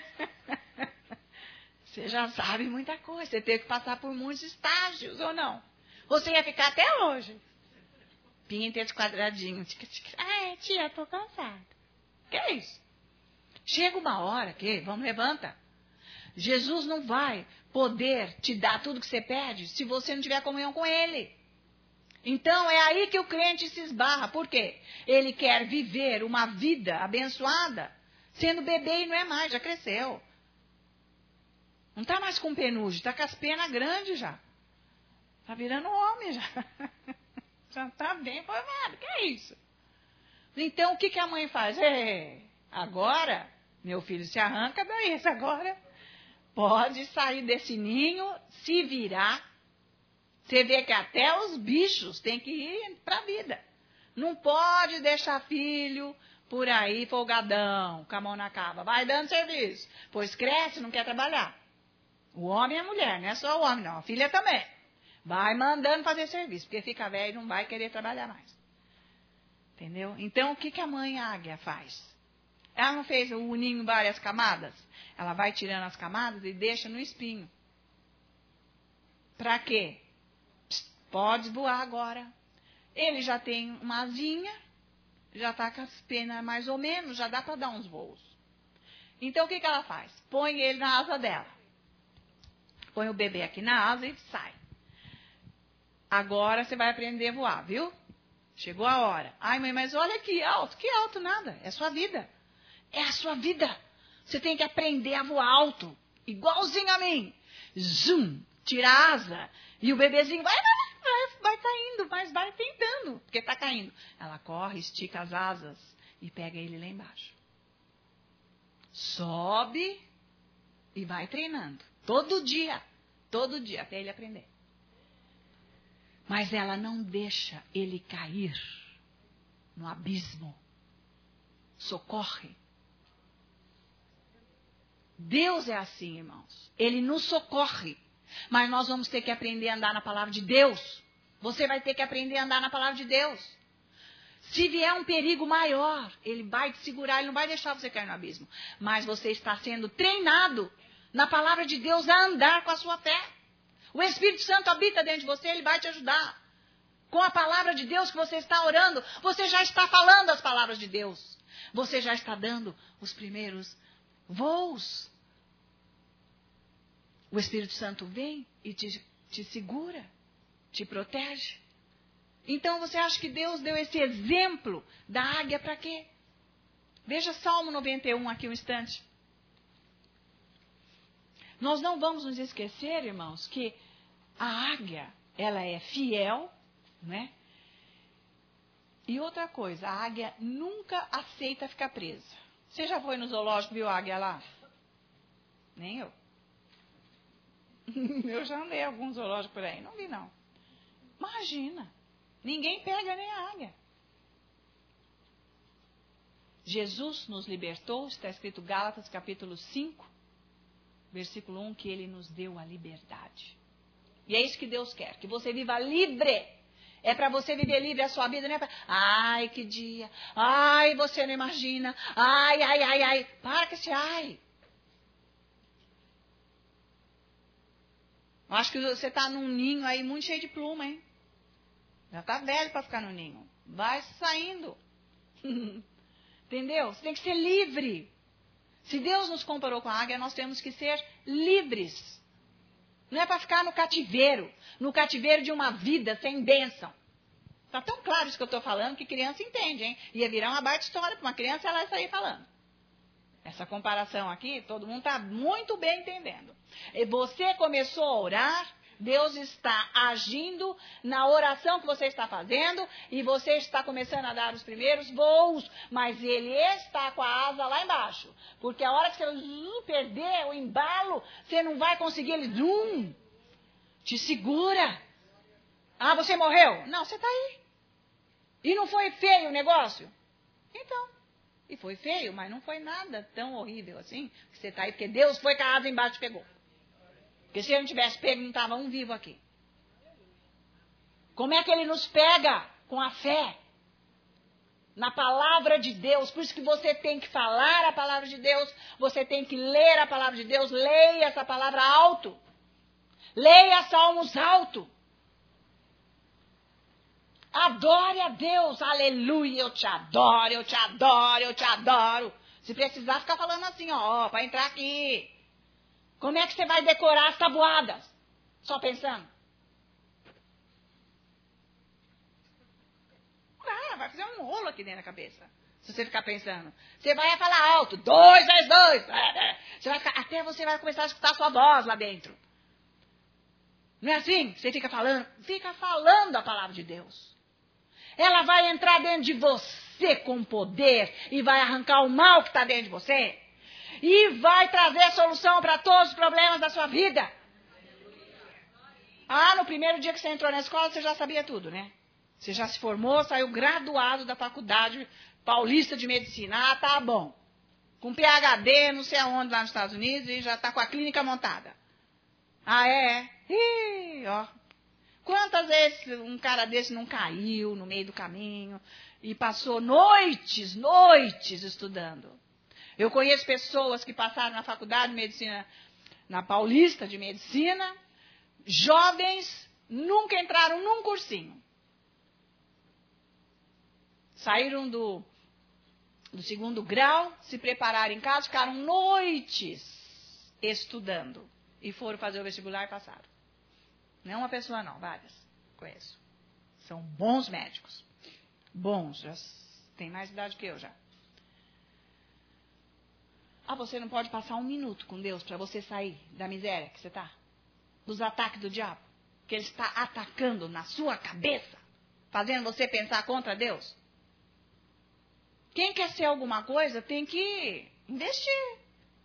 Você já sabe muita coisa. Você teve que passar por muitos estágios, ou não? Você ia ficar até hoje. Pinta esse quadradinho. Ah, tia, estou cansada. Que é isso? Chega uma hora que, vamos, levanta. Jesus não vai poder te dar tudo que você pede se você não tiver comunhão com Ele. Então é aí que o crente se esbarra. Por quê? Ele quer viver uma vida abençoada, sendo bebê e não é mais, já cresceu. Não está mais com penugem, está com as penas grandes já. Está virando homem já. Já está bem formado, que é isso? Então, o que a mãe faz? Agora, meu filho se arranca daí, agora pode sair desse ninho, se virar. Você vê que até os bichos têm que ir para a vida. Não pode deixar filho por aí folgadão, com a mão na cava. Vai dando serviço, pois cresce, não quer trabalhar. O homem e a mulher, não é só o homem, não. A filha também. Vai mandando fazer serviço, porque fica velho e não vai querer trabalhar mais. Entendeu? Então, o que a mãe águia faz? Ela não fez o ninho em várias camadas? Ela vai tirando as camadas e deixa no espinho. Para quê? Pode voar agora. Ele já tem uma asinha, já está com as penas mais ou menos, já dá para dar uns voos. Então, o que ela faz? Põe ele na asa dela. Põe o bebê aqui na asa e sai. Agora você vai aprender a voar, viu? Chegou a hora. Ai, mãe, mas olha que alto. Que alto nada. É a sua vida. É a sua vida. Você tem que aprender a voar alto. Igualzinho a mim. Zum. Tira a asa. E o bebezinho vai caindo, mas vai tentando. Porque está caindo. Ela corre, estica as asas e pega ele lá embaixo. Sobe e vai treinando. Todo dia, até ele aprender. Mas ela não deixa ele cair no abismo. Socorre. Deus é assim, irmãos. Ele nos socorre. Mas nós vamos ter que aprender a andar na palavra de Deus. Você vai ter que aprender a andar na palavra de Deus. Se vier um perigo maior, ele vai te segurar, ele não vai deixar você cair no abismo. Mas você está sendo treinado na palavra de Deus a andar com a sua fé. O Espírito Santo habita dentro de você, ele vai te ajudar. Com a palavra de Deus que você está orando, você já está falando as palavras de Deus. Você já está dando os primeiros voos. O Espírito Santo vem e te segura, te protege. Então você acha que Deus deu esse exemplo da águia para quê? Veja Salmo 91 aqui um instante. Nós não vamos nos esquecer, irmãos, que a águia, ela é fiel, né? E outra coisa, a águia nunca aceita ficar presa. Você já foi no zoológico e viu a águia lá? Nem eu. Eu já andei em algum zoológico por aí, não vi não. Imagina, ninguém pega nem a águia. Jesus nos libertou, está escrito Gálatas capítulo 5, versículo 1, que ele nos deu a liberdade. E é isso que Deus quer, que você viva livre. É para você viver livre a sua vida, não é para... Ai, que dia. Ai, você não imagina. Ai. Para com esse ai. Eu acho que você está num ninho aí muito cheio de pluma, hein? Já está velho para ficar no ninho. Vai saindo. Entendeu? Você tem que ser livre. Se Deus nos comparou com a águia, nós temos que ser livres. Não é para ficar no cativeiro de uma vida sem bênção. Está tão claro isso que eu estou falando que criança entende, hein? Ia virar uma baita história para uma criança, ela ia sair falando. Essa comparação aqui, todo mundo está muito bem entendendo. E você começou a orar, Deus está agindo na oração que você está fazendo e você está começando a dar os primeiros voos, mas ele está com a asa lá embaixo. Porque a hora que você perder o embalo, você não vai conseguir, ele te segura. Ah, você morreu? Não, você está aí. E não foi feio o negócio? Então, e foi feio, mas não foi nada tão horrível assim, que você está aí, porque Deus foi com a asa embaixo e pegou. Porque se ele não tivesse pego, não estava um vivo aqui. Como é que ele nos pega? Com a fé. Na palavra de Deus. Por isso que você tem que falar a palavra de Deus. Você tem que ler a palavra de Deus. Leia essa palavra alto. Leia Salmos alto. Adore a Deus. Aleluia. Eu te adoro, eu te adoro, eu te adoro. Se precisar ficar falando assim, ó, para entrar aqui. Como é que você vai decorar as tabuadas? Só pensando. vai fazer um rolo aqui dentro da cabeça. Se você ficar pensando. Você vai falar alto. 2 vezes 2. Até você vai começar a escutar a sua voz lá dentro. Não é assim? Você fica falando a palavra de Deus. Ela vai entrar dentro de você com poder e vai arrancar o mal que está dentro de você. E vai trazer solução para todos os problemas da sua vida. No primeiro dia que você entrou na escola, você já sabia tudo, né? Você já se formou, saiu graduado da faculdade paulista de medicina. Tá bom. Com PhD, não sei aonde, lá nos Estados Unidos, e já está com a clínica montada. É? Quantas vezes um cara desse não caiu no meio do caminho e passou noites estudando? Eu conheço pessoas que passaram na faculdade de medicina, na Paulista de Medicina, jovens, nunca entraram num cursinho. Saíram do segundo grau, se prepararam em casa, ficaram noites estudando e foram fazer o vestibular e passaram. Não uma pessoa não, várias, conheço. São bons médicos, bons, já tem mais idade que eu já. Você não pode passar um minuto com Deus para você sair da miséria que você está? Dos ataques do diabo? Que ele está atacando na sua cabeça, fazendo você pensar contra Deus? Quem quer ser alguma coisa tem que investir.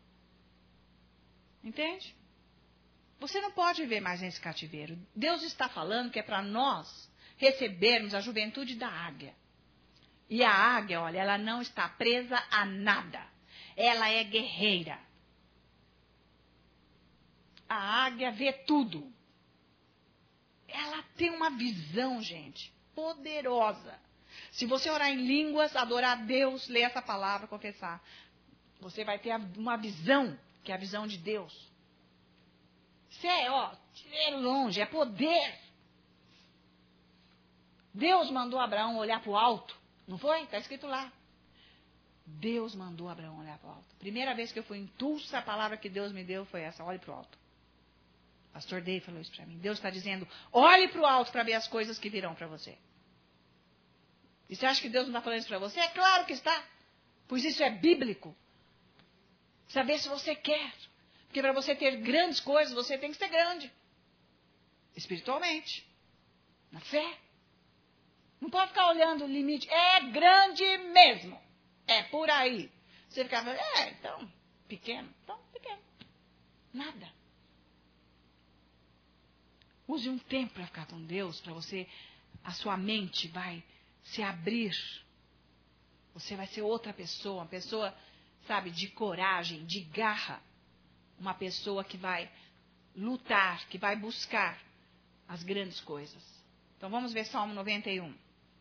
Entende? Você não pode viver mais nesse cativeiro. Deus está falando que é para nós recebermos a juventude da águia. E a águia, olha, ela não está presa a nada. Ela é guerreira. A águia vê tudo. Ela tem uma visão, gente, poderosa. Se você orar em línguas, adorar a Deus, ler essa palavra, confessar, você vai ter uma visão, que é a visão de Deus. Isso é longe, é poder. Deus mandou Abraão olhar para o alto, não foi? Está escrito lá. Deus mandou Abraão olhar para o alto. Primeira vez que eu fui em Tulsa, a palavra que Deus me deu foi essa: olhe para o alto. Pastor Dave falou isso para mim. Deus está dizendo, olhe para o alto para ver as coisas que virão para você. E você acha que Deus não está falando isso para você? É claro que está. Pois isso é bíblico. Saber se você quer. Porque para você ter grandes coisas, você tem que ser grande. Espiritualmente. Na fé. Não pode ficar olhando o limite. É grande mesmo. É por aí. Você ficava, então, pequeno. Então, pequeno. Nada. Use um tempo para ficar com Deus, para você, a sua mente vai se abrir. Você vai ser outra pessoa, uma pessoa, sabe, de coragem, de garra. Uma pessoa que vai lutar, que vai buscar as grandes coisas. Então vamos ver Salmo 91.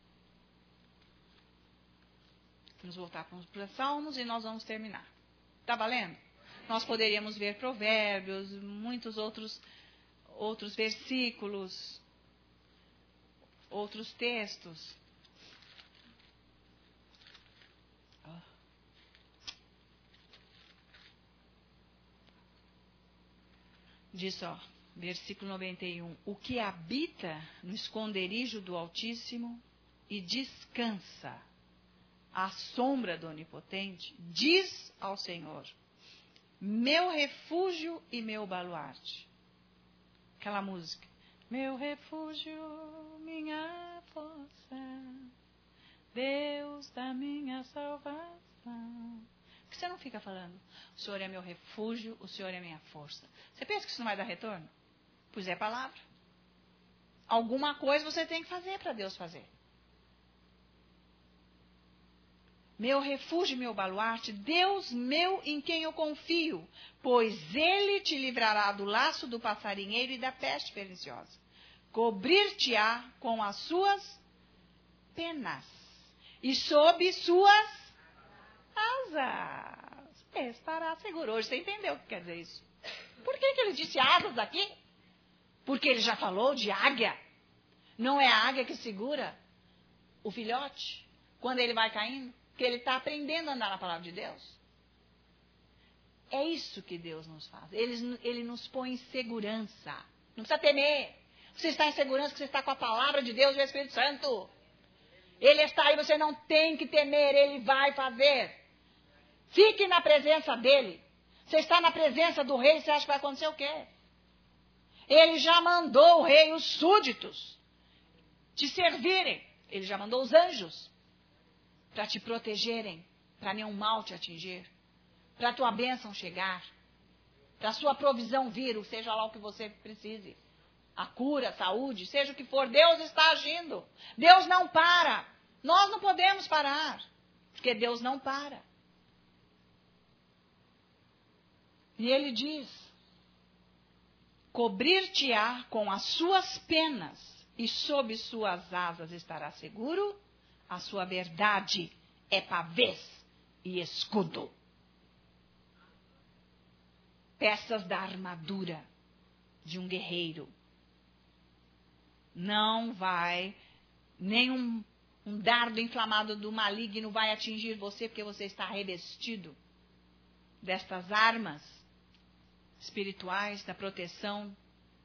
Vamos voltar para os Salmos e nós vamos terminar. Está valendo? Nós poderíamos ver Provérbios, muitos outros versículos, outros textos. Diz, versículo 91. O que habita no esconderijo do Altíssimo e descansa à sombra do Onipotente, diz ao Senhor, meu refúgio e meu baluarte. Aquela música. Meu refúgio, minha força, Deus da minha salvação. Por que você não fica falando, o Senhor é meu refúgio, o Senhor é minha força? Você pensa que isso não vai dar retorno? Pois é palavra. Alguma coisa você tem que fazer para Deus fazer. Meu refúgio e meu baluarte, Deus meu em quem eu confio, pois Ele te livrará do laço do passarinheiro e da peste perniciosa. Cobrir-te-á com as suas penas e sob suas asas. Estará seguro. Hoje você entendeu o que quer dizer isso. Por que ele disse asas aqui? Porque ele já falou de águia. Não é a águia que segura o filhote quando ele vai caindo? Que ele está aprendendo a andar na palavra de Deus. É isso que Deus nos faz. Ele nos põe em segurança. Não precisa temer. Você está em segurança porque você está com a palavra de Deus e o Espírito Santo. Ele está aí, você não tem que temer, ele vai fazer. Fique na presença dele. Você está na presença do rei, você acha que vai acontecer o quê? Ele já mandou o rei, os súditos, te servirem. Ele já mandou os anjos para te protegerem, para nenhum mal te atingir, para a tua bênção chegar, para a sua provisão vir, seja lá o que você precise. A cura, a saúde, seja o que for, Deus está agindo. Deus não para. Nós não podemos parar, porque Deus não para. E ele diz, cobrir-te-á com as suas penas, e sob suas asas estará seguro, a sua verdade é pavês e escudo. Peças da armadura de um guerreiro. Não vai, nenhum dardo inflamado do maligno vai atingir você, porque você está revestido destas armas espirituais, da proteção.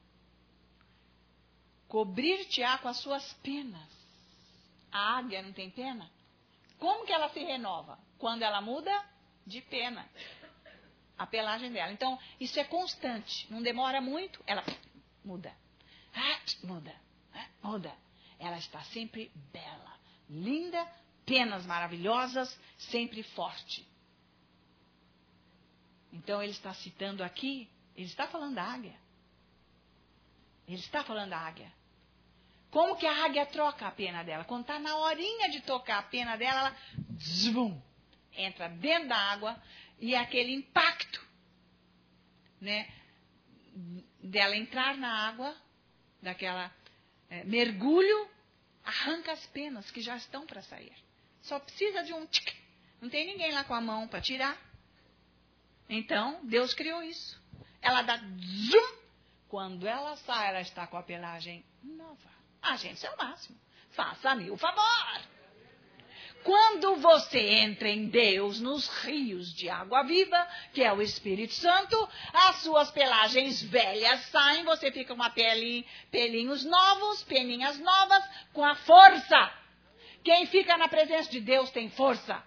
Cobrir-te-á com as suas penas. A águia não tem pena? Como que ela se renova? Quando ela muda de pena. A pelagem dela. Então, isso é constante. Não demora muito, ela muda. Muda. Muda. Ela está sempre bela, linda, penas maravilhosas, sempre forte. Então, ele está citando aqui, ele está falando da águia. Ele está falando da águia. Como que a águia troca a pena dela? Quando está na horinha de tocar a pena dela, ela zvum, entra dentro da água e é aquele impacto, né, dela entrar na água, daquela mergulho, arranca as penas que já estão para sair. Só precisa de um tic. Não tem ninguém lá com a mão para tirar. Então, Deus criou isso. Ela dá zoom. Quando ela sai, ela está com a pelagem nova. Gente, isso é o máximo. Faça-me o favor. Quando você entra em Deus, nos rios de água viva, que é o Espírito Santo, as suas pelagens velhas saem, você fica com pelinhos novos, peninhas novas, com a força. Quem fica na presença de Deus tem força.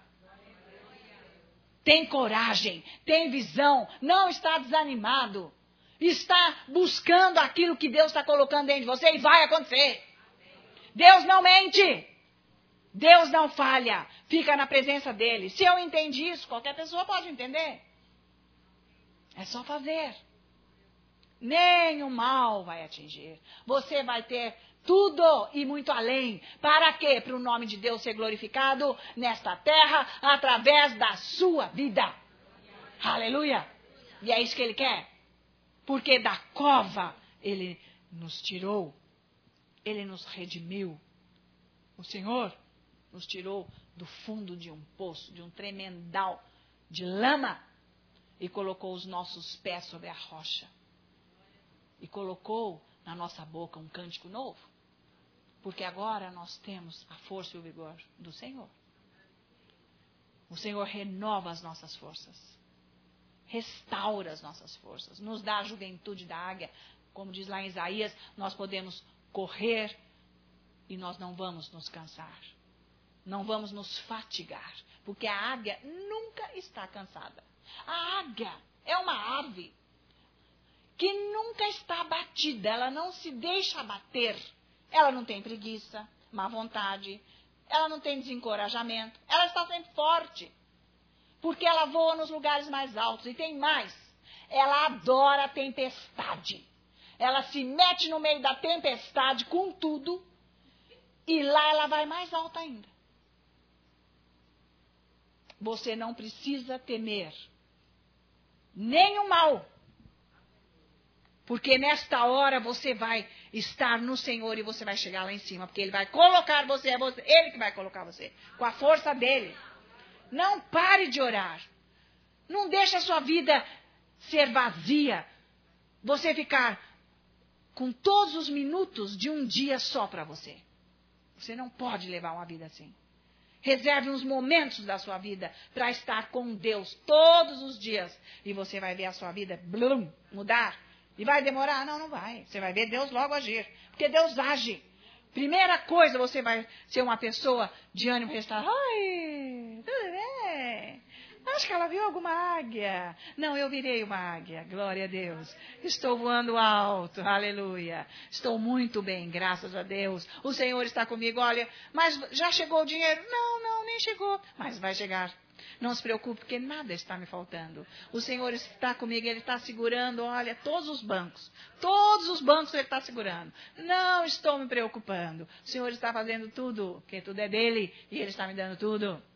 Tem coragem, tem visão, não está desanimado. Está buscando aquilo que Deus está colocando dentro de você e vai acontecer. Deus não mente. Deus não falha. Fica na presença dele. Se eu entendi isso, qualquer pessoa pode entender. É só fazer. Nem o mal vai atingir. Você vai ter tudo e muito além. Para quê? Para o nome de Deus ser glorificado nesta terra através da sua vida. Aleluia. E é isso que ele quer. Porque da cova ele nos tirou. Ele nos redimiu. O Senhor nos tirou do fundo de um poço, de um tremendal de lama, e colocou os nossos pés sobre a rocha. E colocou na nossa boca um cântico novo. Porque agora nós temos a força e o vigor do Senhor. O Senhor renova as nossas forças. Restaura as nossas forças. Nos dá a juventude da águia. Como diz lá em Isaías, nós podemos correr e nós não vamos nos cansar. Não vamos nos fatigar. Porque a águia nunca está cansada. A águia é uma ave que nunca está abatida. Ela não se deixa abater. Ela não tem preguiça, má vontade. Ela não tem desencorajamento. Ela está sempre forte. Porque ela voa nos lugares mais altos. E tem mais. Ela adora a tempestade. Ela se mete no meio da tempestade com tudo. E lá ela vai mais alta ainda. Você não precisa temer nem o mal. Porque nesta hora você vai estar no Senhor e você vai chegar lá em cima. Porque Ele vai colocar você, Ele que vai colocar você. Com a força dEle. Não pare de orar. Não deixe a sua vida ser vazia. Você ficar com todos os minutos de um dia só para você. Você não pode levar uma vida assim. Reserve uns momentos da sua vida para estar com Deus todos os dias. E você vai ver a sua vida mudar. E vai demorar? Não, não vai. Você vai ver Deus logo agir. Porque Deus age Primeira coisa, você vai ser uma pessoa de ânimo restaurado. Oi, tudo bem? Acho que ela viu alguma águia. Não, eu virei uma águia, glória a Deus. Estou voando alto, aleluia. Estou muito bem, graças a Deus. O Senhor está comigo, olha, mas já chegou o dinheiro? Não, nem chegou, mas vai chegar. Não se preocupe, porque nada está me faltando. O Senhor está comigo, Ele está segurando, olha, todos os bancos. Todos os bancos Ele está segurando. Não estou me preocupando. O Senhor está fazendo tudo, porque tudo é dEle e Ele está me dando tudo.